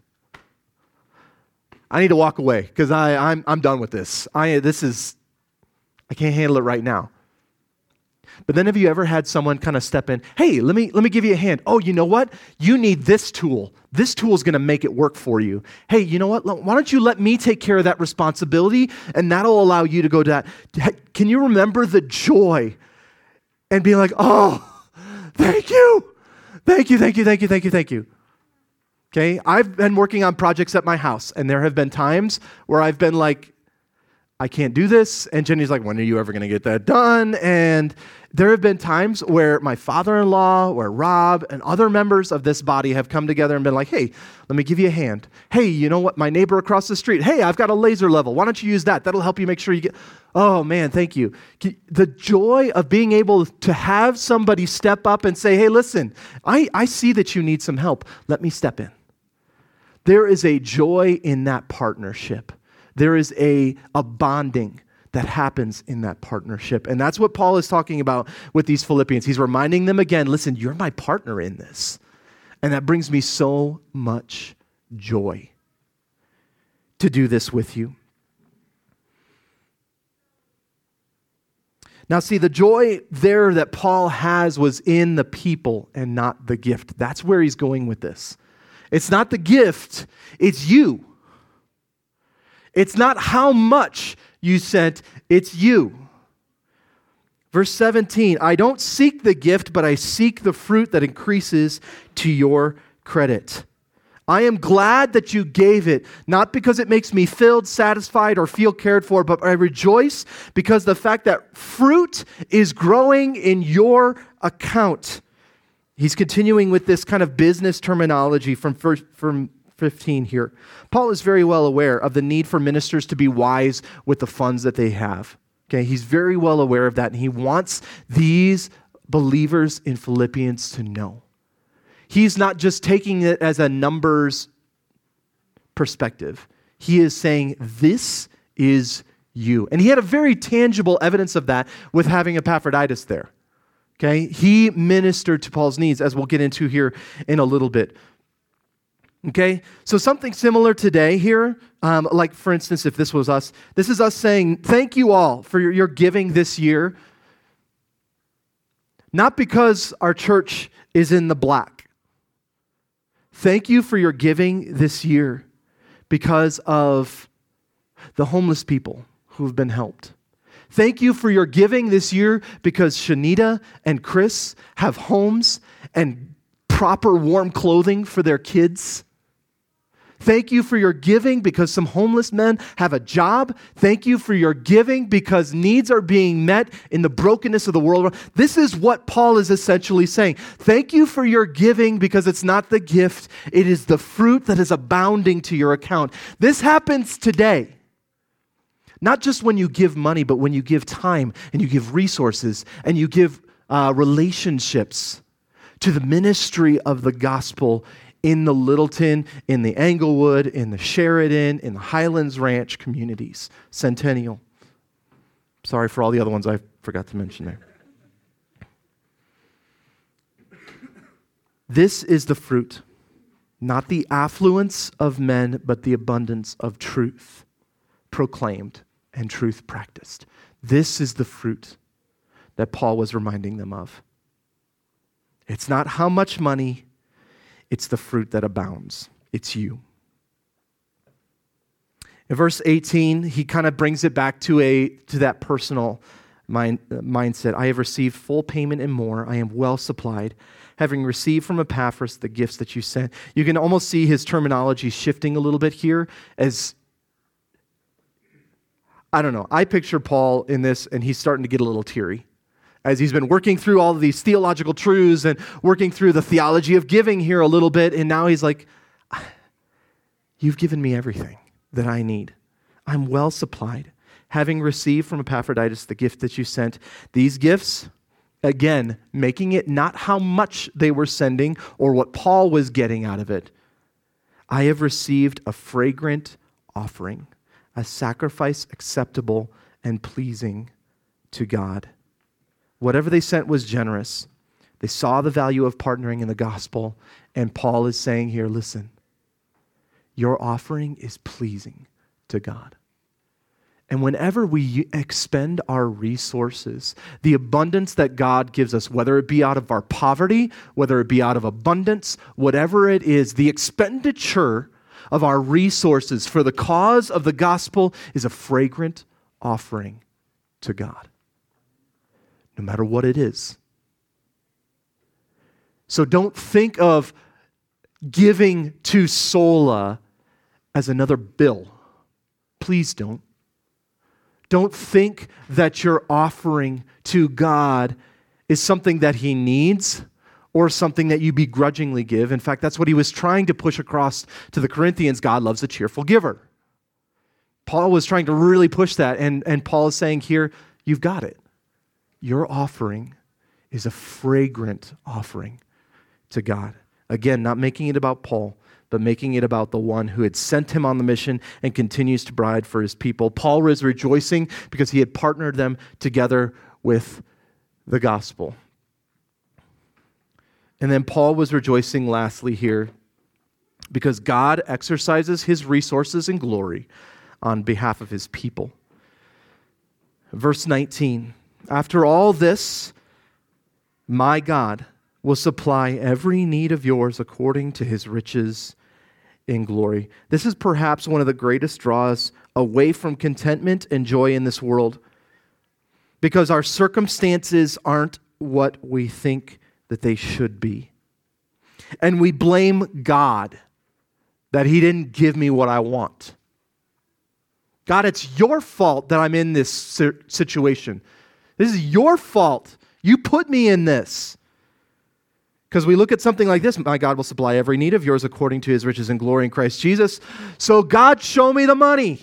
I need to walk away because I I'm I'm done with this. I this is I can't handle it right now. But then have you ever had someone kind of step in, hey, let me let me give you a hand. Oh, you know what? You need this tool. This tool is going to make it work for you. Hey, you know what? Why don't you let me take care of that responsibility, and that'll allow you to go to that. Can you remember the joy and being like, oh, thank you. Thank you, thank you, thank you, thank you, thank you. Okay, I've been working on projects at my house, and there have been times where I've been like, I can't do this. And Jenny's like, when are you ever going to get that done? And there have been times where my father-in-law, where Rob, and other members of this body have come together and been like, hey, let me give you a hand. Hey, you know what? My neighbor across the street, hey, I've got a laser level. Why don't you use that? That'll help you make sure you get, oh man, thank you. The joy of being able to have somebody step up and say, hey, listen, I, I see that you need some help. Let me step in. There is a joy in that partnership. There is a, a bonding that happens in that partnership. And that's what Paul is talking about with these Philippians. He's reminding them again, listen, you're my partner in this. And that brings me so much joy to do this with you. Now see, the joy there that Paul has was in the people and not the gift. That's where he's going with this. It's not the gift, it's you. It's not how much you sent, it's you. Verse seventeen, I don't seek the gift, but I seek the fruit that increases to your credit. I am glad that you gave it, not because it makes me filled, satisfied, or feel cared for, but I rejoice because the fact that fruit is growing in your account. He's continuing with this kind of business terminology from first, from fifteen here. Paul is very well aware of the need for ministers to be wise with the funds that they have. Okay, he's very well aware of that, and he wants these believers in Philippians to know. He's not just taking it as a numbers perspective. He is saying, this is you. And he had a very tangible evidence of that with having Epaphroditus there. Okay, he ministered to Paul's needs, as we'll get into here in a little bit. Okay, so something similar today here, um, like for instance, if this was us, this is us saying, thank you all for your, your giving this year. Not because our church is in the black. Thank you for your giving this year because of the homeless people who have been helped. Thank you for your giving this year because Shanita and Chris have homes and proper warm clothing for their kids. Thank you for your giving because some homeless men have a job. Thank you for your giving because needs are being met in the brokenness of the world. This is what Paul is essentially saying. Thank you for your giving because it's not the gift, it is the fruit that is abounding to your account. This happens today. Not just when you give money, but when you give time and you give resources and you give uh, relationships to the ministry of the gospel in the Littleton, in the Englewood, in the Sheridan, in the Highlands Ranch communities. Centennial. Sorry for all the other ones I forgot to mention there. This is the fruit, not the affluence of men, but the abundance of truth proclaimed and truth practiced. This is the fruit that Paul was reminding them of. It's not how much money, it's the fruit that abounds. It's you. In verse eighteen, he kind of brings it back to a to that personal mind, uh, mindset. I have received full payment and more. I am well supplied, having received from Epaphras the gifts that you sent. You can almost see his terminology shifting a little bit here as, I don't know, I picture Paul in this and he's starting to get a little teary as he's been working through all of these theological truths and working through the theology of giving here a little bit, and now he's like, you've given me everything that I need. I'm well supplied, having received from Epaphroditus the gift that you sent. These gifts, again, making it not how much they were sending or what Paul was getting out of it. I have received a fragrant offering, a sacrifice acceptable and pleasing to God. Whatever they sent was generous. They saw the value of partnering in the gospel, and Paul is saying here, listen, your offering is pleasing to God. And whenever we expend our resources, the abundance that God gives us, whether it be out of our poverty, whether it be out of abundance, whatever it is, the expenditure of our resources for the cause of the gospel is a fragrant offering to God, no matter what it is. So don't think of giving to Sola as another bill. Please don't. Don't think that your offering to God is something that He needs or something that you begrudgingly give. In fact, that's what he was trying to push across to the Corinthians. God loves a cheerful giver. Paul was trying to really push that, and, and Paul is saying here, you've got it. Your offering is a fragrant offering to God. Again, not making it about Paul, but making it about the one who had sent him on the mission and continues to provide for his people. Paul was rejoicing because he had partnered them together with the gospel. And then Paul was rejoicing lastly here because God exercises his resources and glory on behalf of his people. Verse nineteen, after all this, my God will supply every need of yours according to his riches in glory. This is perhaps one of the greatest draws away from contentment and joy in this world, because our circumstances aren't what we think that they should be. And we blame God that he didn't give me what I want. God, it's your fault that I'm in this situation. This is your fault. You put me in this. Because we look at something like this, my God will supply every need of yours according to his riches and glory in Christ Jesus. So God, show me the money.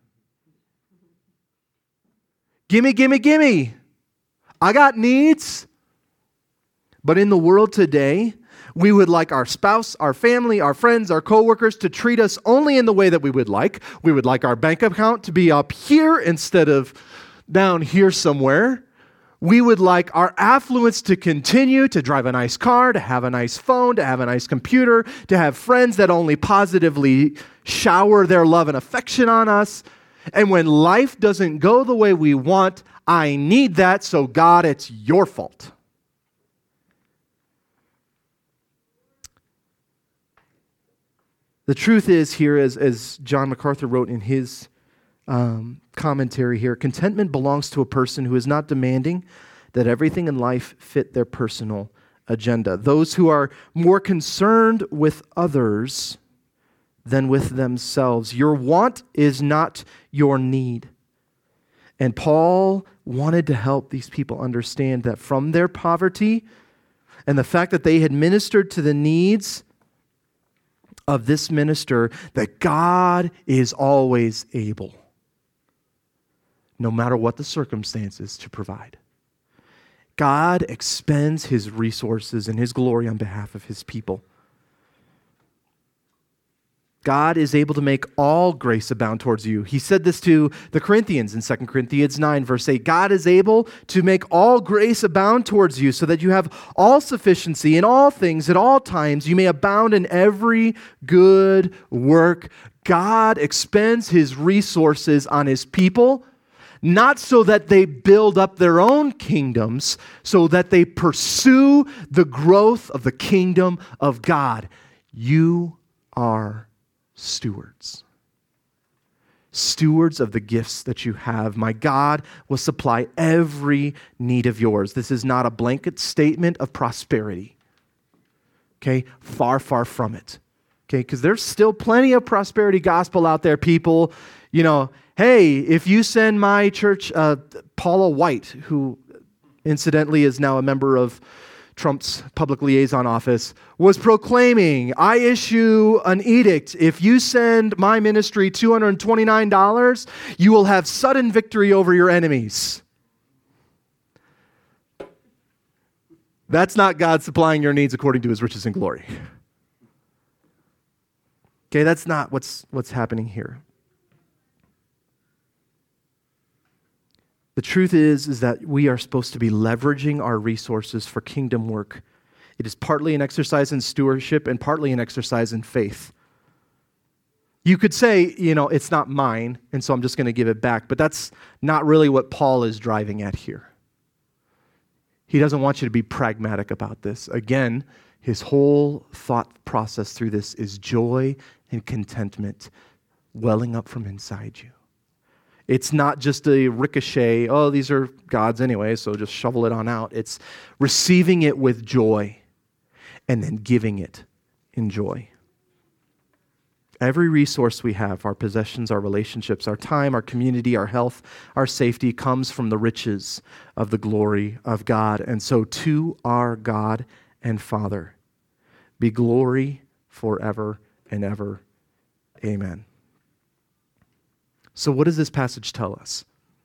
Gimme, gimme, gimme. I got needs. But in the world today, we would like our spouse, our family, our friends, our coworkers to treat us only in the way that we would like. We would like our bank account to be up here instead of down here somewhere. We would like our affluence to continue, to drive a nice car, to have a nice phone, to have a nice computer, to have friends that only positively shower their love and affection on us. And when life doesn't go the way we want, I need that, so God, it's your fault. The truth is here, as, as John MacArthur wrote in his um, commentary here, contentment belongs to a person who is not demanding that everything in life fit their personal agenda. Those who are more concerned with others than with themselves. Your want is not your need. And Paul wanted to help these people understand that from their poverty and the fact that they had ministered to the needs of this minister, that God is always able, no matter what the circumstances, to provide. God expends his resources and his glory on behalf of his people. God is able to make all grace abound towards you. He said this to the Corinthians in Second Corinthians nine, verse eight. God is able to make all grace abound towards you so that you have all sufficiency in all things at all times. You may abound in every good work. God expends his resources on his people, not so that they build up their own kingdoms, so that they pursue the growth of the kingdom of God. You are stewards. Stewards of the gifts that you have. My God will supply every need of yours. This is not a blanket statement of prosperity. Okay? Far, far from it. Okay? Because there's still plenty of prosperity gospel out there, people. You know, hey, if you send my church, uh, Paula White, who incidentally is now a member of Trump's public liaison office, was proclaiming, I issue an edict. If you send my ministry two hundred twenty-nine dollars, you will have sudden victory over your enemies. That's not God supplying your needs according to his riches and glory. Okay, that's not what's, what's happening here. The truth is, is that we are supposed to be leveraging our resources for kingdom work. It is partly an exercise in stewardship and partly an exercise in faith. You could say, you know, it's not mine, and so I'm just going to give it back. But that's not really what Paul is driving at here. He doesn't want you to be pragmatic about this. Again, his whole thought process through this is joy and contentment welling up from inside you. It's not just a ricochet, oh, these are God's anyway, so just shovel it on out. It's receiving it with joy and then giving it in joy. Every resource we have, our possessions, our relationships, our time, our community, our health, our safety, comes from the riches of the glory of God. And so to our God and Father be glory forever and ever. Amen. So what does this passage tell us?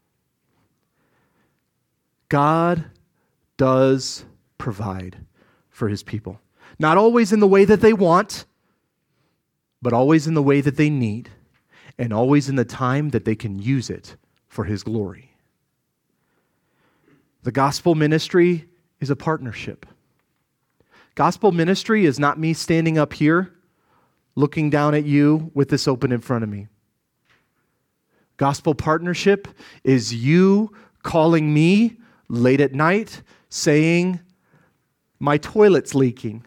God does provide for his people. Not always in the way that they want, but always in the way that they need, and always in the time that they can use it for his glory. The gospel ministry is a partnership. Gospel ministry is not me standing up here looking down at you with this open in front of me. Gospel partnership is you calling me late at night saying, my toilet's leaking.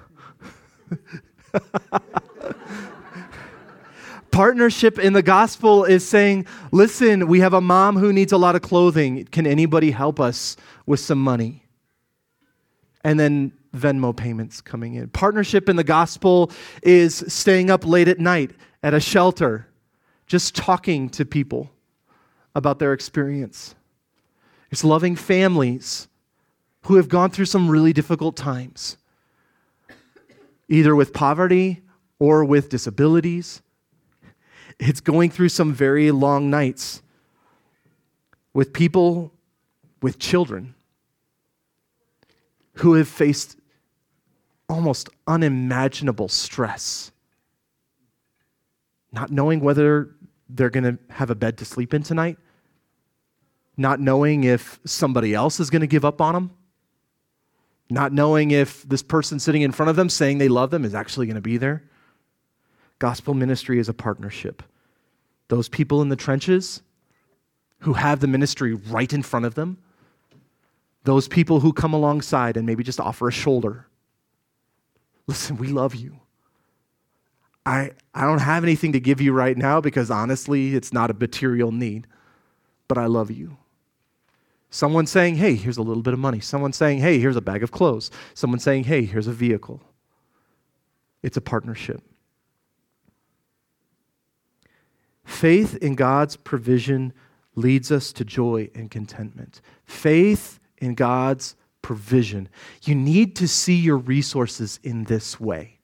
Partnership in the gospel is saying, listen, we have a mom who needs a lot of clothing. Can anybody help us with some money? And then Venmo payments coming in. Partnership in the gospel is staying up late at night at a shelter, just talking to people about their experience. It's loving families who have gone through some really difficult times, either with poverty or with disabilities. It's going through some very long nights with people with children who have faced almost unimaginable stress, not knowing whether they're going to have a bed to sleep in tonight, not knowing if somebody else is going to give up on them, not knowing if this person sitting in front of them saying they love them is actually going to be there. Gospel ministry is a partnership. Those people in the trenches who have the ministry right in front of them, those people who come alongside and maybe just offer a shoulder. Listen, we love you. I, I don't have anything to give you right now because honestly, it's not a material need, but I love you. Someone saying, hey, here's a little bit of money. Someone saying, hey, here's a bag of clothes. Someone saying, hey, here's a vehicle. It's a partnership. Faith in God's provision leads us to joy and contentment. Faith in God's provision. You need to see your resources in this way.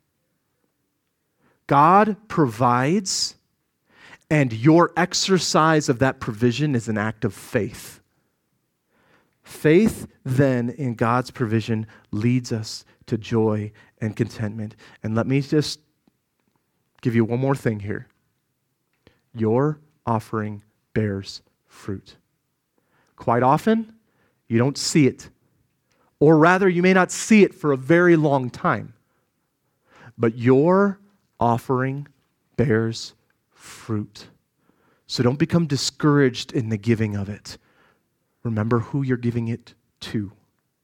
God provides, and your exercise of that provision is an act of faith. Faith, then, in God's provision leads us to joy and contentment. And let me just give you one more thing here. Your offering bears fruit. Quite often, you don't see it. Or rather, you may not see it for a very long time. But your offering bears fruit. So don't become discouraged in the giving of it. Remember who you're giving it to.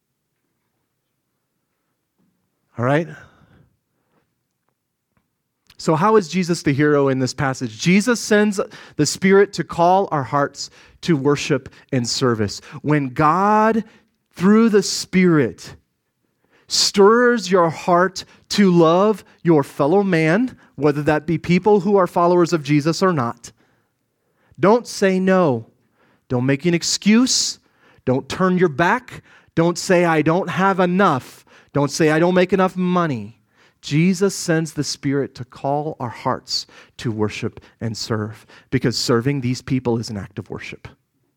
All right? So how is Jesus the hero in this passage? Jesus sends the Spirit to call our hearts to worship and service. When God, through the Spirit, stirs your heart to love your fellow man, whether that be people who are followers of Jesus or not, don't say no. Don't make an excuse. Don't turn your back. Don't say, I don't have enough. Don't say, I don't make enough money. Jesus sends the Spirit to call our hearts to worship and serve, because serving these people is an act of worship.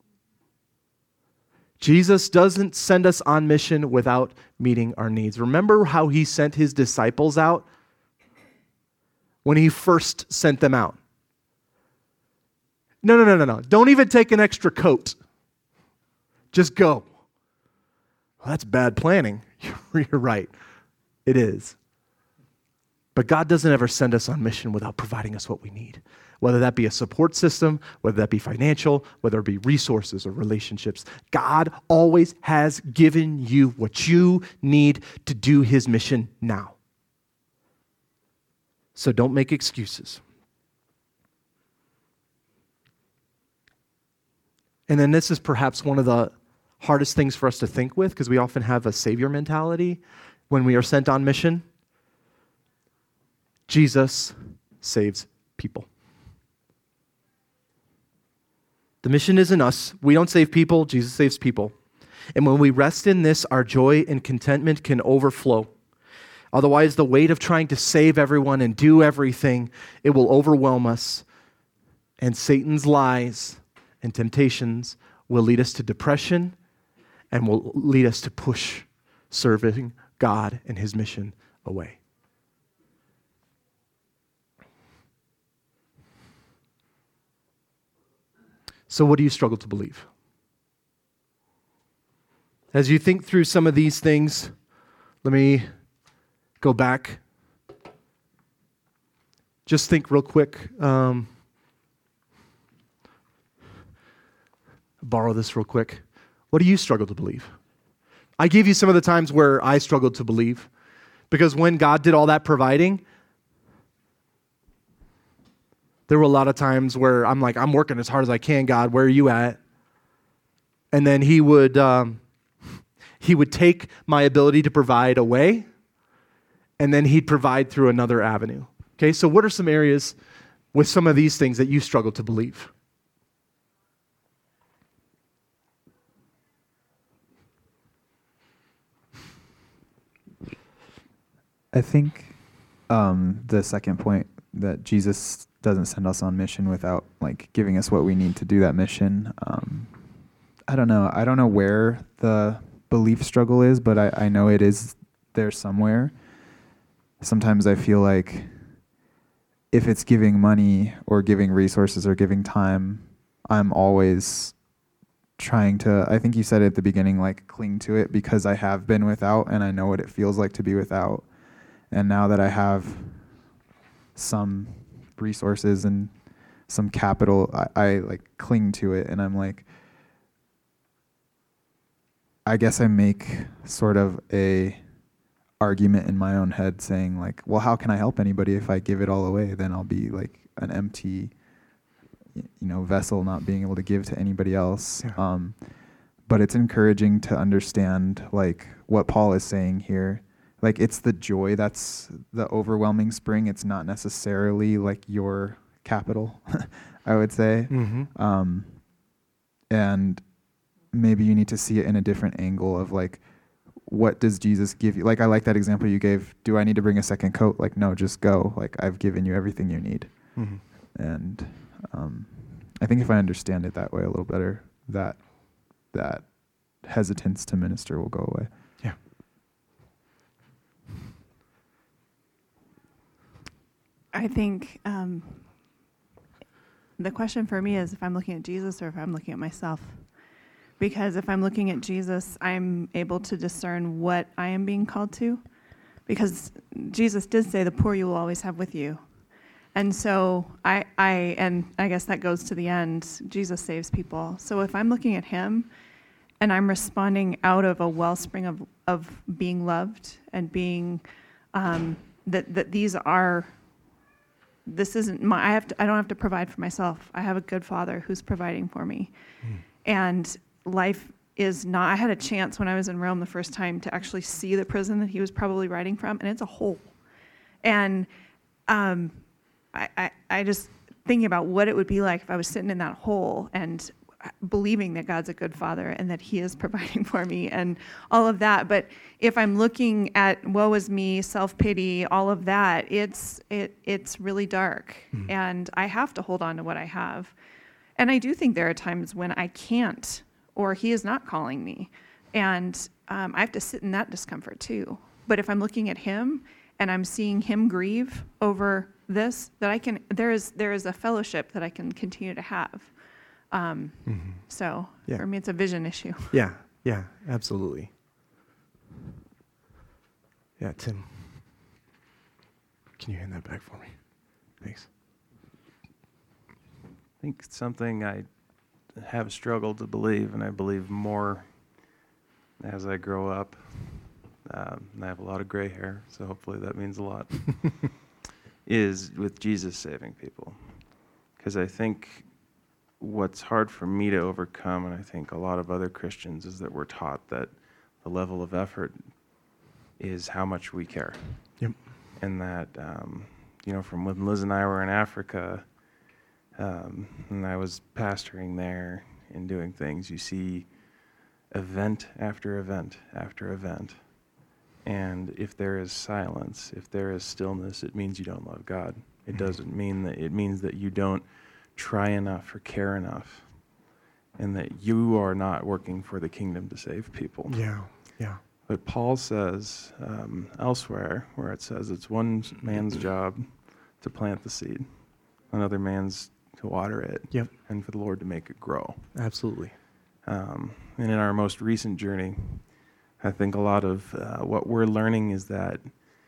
Jesus doesn't send us on mission without meeting our needs. Remember how he sent his disciples out? When he first sent them out. No, no, no, no, no. Don't even take an extra coat. Just go. Well, that's bad planning. You're right. It is. But God doesn't ever send us on mission without providing us what we need. Whether that be a support system, whether that be financial, whether it be resources or relationships. God always has given you what you need to do his mission now. So don't make excuses. And then this is perhaps one of the hardest things for us to think with, because we often have a savior mentality when we are sent on mission. Jesus saves people. The mission isn't us. We don't save people. Jesus saves people. And when we rest in this, our joy and contentment can overflow. Otherwise, the weight of trying to save everyone and do everything, it will overwhelm us. And Satan's lies and temptations will lead us to depression and will lead us to push serving God and his mission away. So what do you struggle to believe? As you think through some of these things, let me go back. Just think real quick. Um, borrow this real quick. What do you struggle to believe? I gave you some of the times where I struggled to believe. Because when God did all that providing, there were a lot of times where I'm like, I'm working as hard as I can, God, where are you at? And then he would um, he would take my ability to provide away, and then he'd provide through another avenue. Okay, so what are some areas with some of these things that you struggle to believe? I think um, the second point, that Jesus doesn't send us on mission without like giving us what we need to do that mission. Um, I don't know. I don't know where the belief struggle is, but I, I know it is there somewhere. Sometimes I feel like if it's giving money or giving resources or giving time, I'm always trying to, I think you said it at the beginning, like cling to it because I have been without and I know what it feels like to be without. And now that I have some resources and some capital, I, I like cling to it, and I'm like, I guess I make sort of a argument in my own head saying like, well, how can I help anybody if I give it all away? Then I'll be like an empty, you know, vessel, not being able to give to anybody else. Yeah. Um, but it's encouraging to understand like what Paul is saying here. Like, it's the joy that's the overwhelming spring. It's not necessarily like your capital, I would say. Mm-hmm. Um, and maybe you need to see it in a different angle of like, what does Jesus give you? Like, I like that example you gave. Do I need to bring a second coat? Like, no, just go. Like, I've given you everything you need. Mm-hmm. And um, I think if I understand it that way a little better, that that hesitance to minister will go away. Yeah. I think um, the question for me is if I'm looking at Jesus or if I'm looking at myself. Because if I'm looking at Jesus, I'm able to discern what I am being called to. Because Jesus did say, the poor you will always have with you. And so I, I, and I guess that goes to the end, Jesus saves people. So if I'm looking at him and I'm responding out of a wellspring of, of being loved and being, um, that, that these are, this isn't my, I have to, I don't have to provide for myself. I have a good Father who's providing for me. Mm. And life is not, I had a chance when I was in Rome the first time to actually see the prison that he was probably writing from, and it's a hole. And um, I, I, I just thinking about what it would be like if I was sitting in that hole and believing that God's a good Father and that he is providing for me and all of that. But if I'm looking at woe is me, self-pity, all of that, it's it it's really dark. Mm. And I have to hold on to what I have. And I do think there are times when I can't, or he is not calling me. And um, I have to sit in that discomfort too. But if I'm looking at him and I'm seeing him grieve over this, that I can, there is there is a fellowship that I can continue to have. Um, mm-hmm. So yeah. For me, it's a vision issue. Yeah, yeah, absolutely. Yeah, Tim, can you hand that back for me? Thanks. I think something I have struggled to believe, and I believe more as I grow up. Um, and I have a lot of gray hair, so hopefully that means a lot, is with Jesus saving people. Because I think what's hard for me to overcome, and I think a lot of other Christians, is that we're taught that the level of effort is how much we care. Yep. And that, um, you know, from when Liz and I were in Africa, um, and I was pastoring there and doing things, you see event after event after event. And if there is silence, if there is stillness, it means you don't love God. It mm-hmm. doesn't mean that, it means that you don't try enough or care enough, and that you are not working for the kingdom to save people. Yeah, yeah. But Paul says um, elsewhere, where it says it's one man's job to plant the seed, another man's to water it, yep. and for the Lord to make it grow. Absolutely. Um, and in our most recent journey, I think a lot of uh, what we're learning is that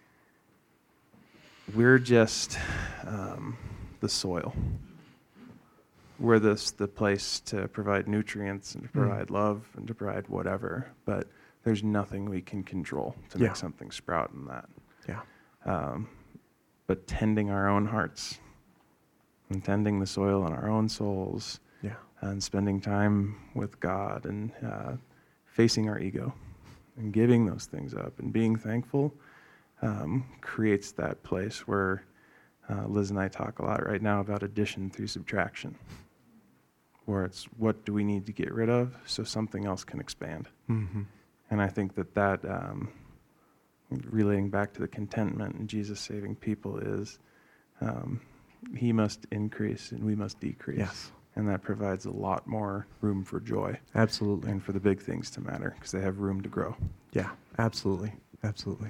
we're just um, the soil. We're this, the place to provide nutrients and to provide mm. love and to provide whatever, but there's nothing we can control to yeah. make something sprout in that. Yeah. Um, but tending our own hearts and tending the soil in our own souls, yeah. and spending time with God and uh, facing our ego and giving those things up and being thankful um, creates that place where uh, Liz and I talk a lot right now about addition through subtraction, where it's what do we need to get rid of so something else can expand. Mm-hmm. And I think that that, um, relating back to the contentment and Jesus saving people, is um, he must increase and we must decrease. Yes. And that provides a lot more room for joy. Absolutely. And for the big things to matter, because they have room to grow. Yeah, absolutely. Absolutely.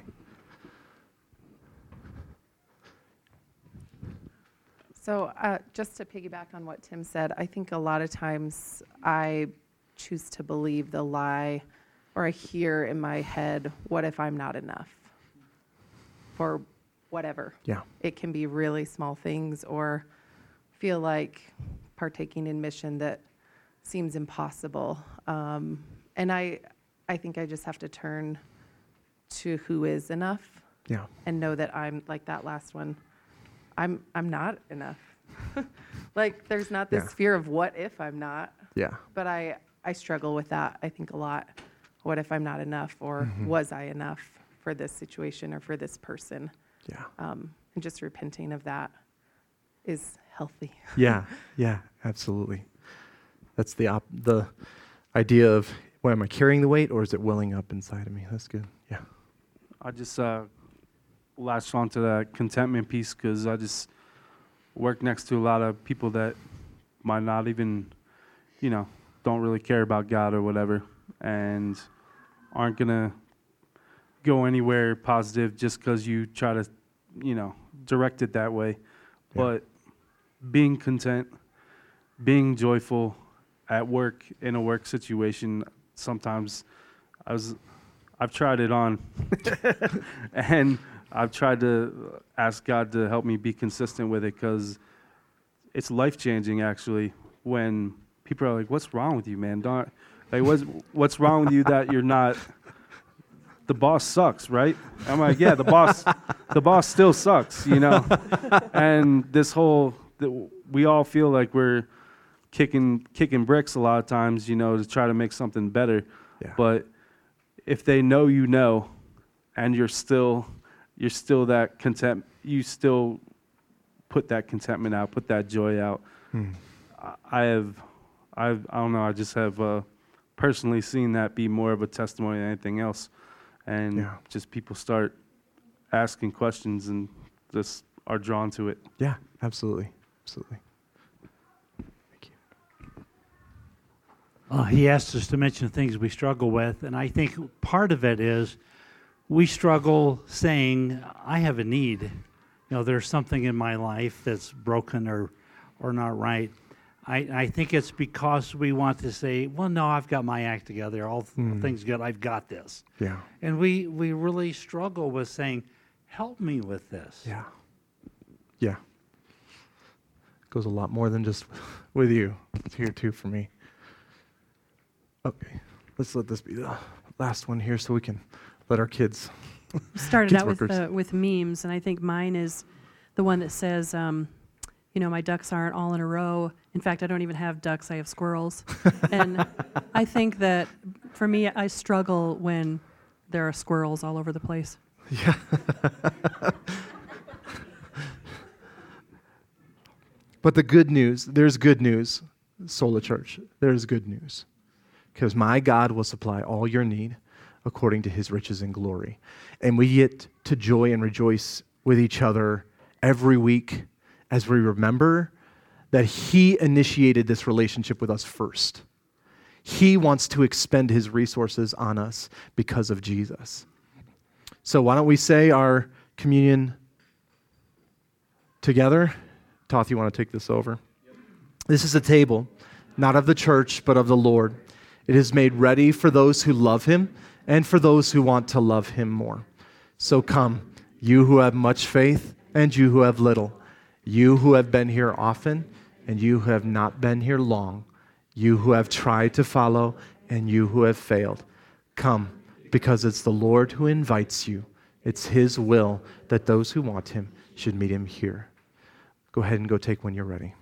So uh, just to piggyback on what Tim said, I think a lot of times I choose to believe the lie, or I hear in my head, what if I'm not enough for whatever? Yeah. It can be really small things, or feel like partaking in mission that seems impossible. Um, and I, I think I just have to turn to who is enough. Yeah. And know that I'm like that last one. I'm I'm not enough. Like there's not this yeah. fear of what if I'm not. Yeah. But I, I struggle with that, I think, a lot. What if I'm not enough, or mm-hmm. was I enough for this situation or for this person? Yeah. Um, and just repenting of that is healthy. Yeah, yeah, absolutely. That's the op- the idea of, well, am I carrying the weight or is it welling up inside of me? That's good. Yeah. I just uh, latched onto that contentment piece because I just work next to a lot of people that might not even, you know, don't really care about God or whatever, and aren't going to go anywhere positive just because you try to you know, directed that way. Yeah. But being content, being joyful at work, in a work situation, sometimes I was, I've tried it on. And I've tried to ask God to help me be consistent with it, because it's life-changing, actually, when people are like, what's wrong with you, man? Don't, like, what's, what's wrong with you that you're not, the boss sucks, right? I'm like, yeah, the boss, the boss still sucks, you know? And this whole, the, we all feel like we're kicking, kicking bricks a lot of times, you know, to try to make something better. Yeah. But if they know you know, and you're still... you're still that content, you still put that contentment out, put that joy out. Hmm. I have, I've, I don't know, I just have uh, personally seen that be more of a testimony than anything else. And yeah. just people start asking questions and just are drawn to it. Yeah, absolutely, absolutely. Thank you. Uh, he asked us to mention things we struggle with, and I think part of it is we struggle saying, I have a need. You know, there's something in my life that's broken or or not right. I, I think it's because we want to say, well, no, I've got my act together. All mm. things good. I've got this. Yeah. And we, we really struggle with saying, help me with this. Yeah. Yeah. It goes a lot more than just with you. It's here too for me. Okay. Let's let this be the last one here so we can let our kids. Started kids out with workers. uh, with memes, and I think mine is the one that says, um, you know, my ducks aren't all in a row. In fact, I don't even have ducks; I have squirrels. And I think that for me, I struggle when there are squirrels all over the place. Yeah. But the good news, there's good news, Sola Church. There's good news, because my God will supply all your need according to his riches and glory. And we get to joy and rejoice with each other every week as we remember that he initiated this relationship with us first. He wants to expend his resources on us because of Jesus. So why don't we say our communion together? Toth, you want to take this over? Yep. This is a table, not of the church, but of the Lord. It is made ready for those who love him and for those who want to love him more. So come, you who have much faith and you who have little, you who have been here often and you who have not been here long, you who have tried to follow and you who have failed. Come, because it's the Lord who invites you. It's his will that those who want him should meet him here. Go ahead and go take when you're ready.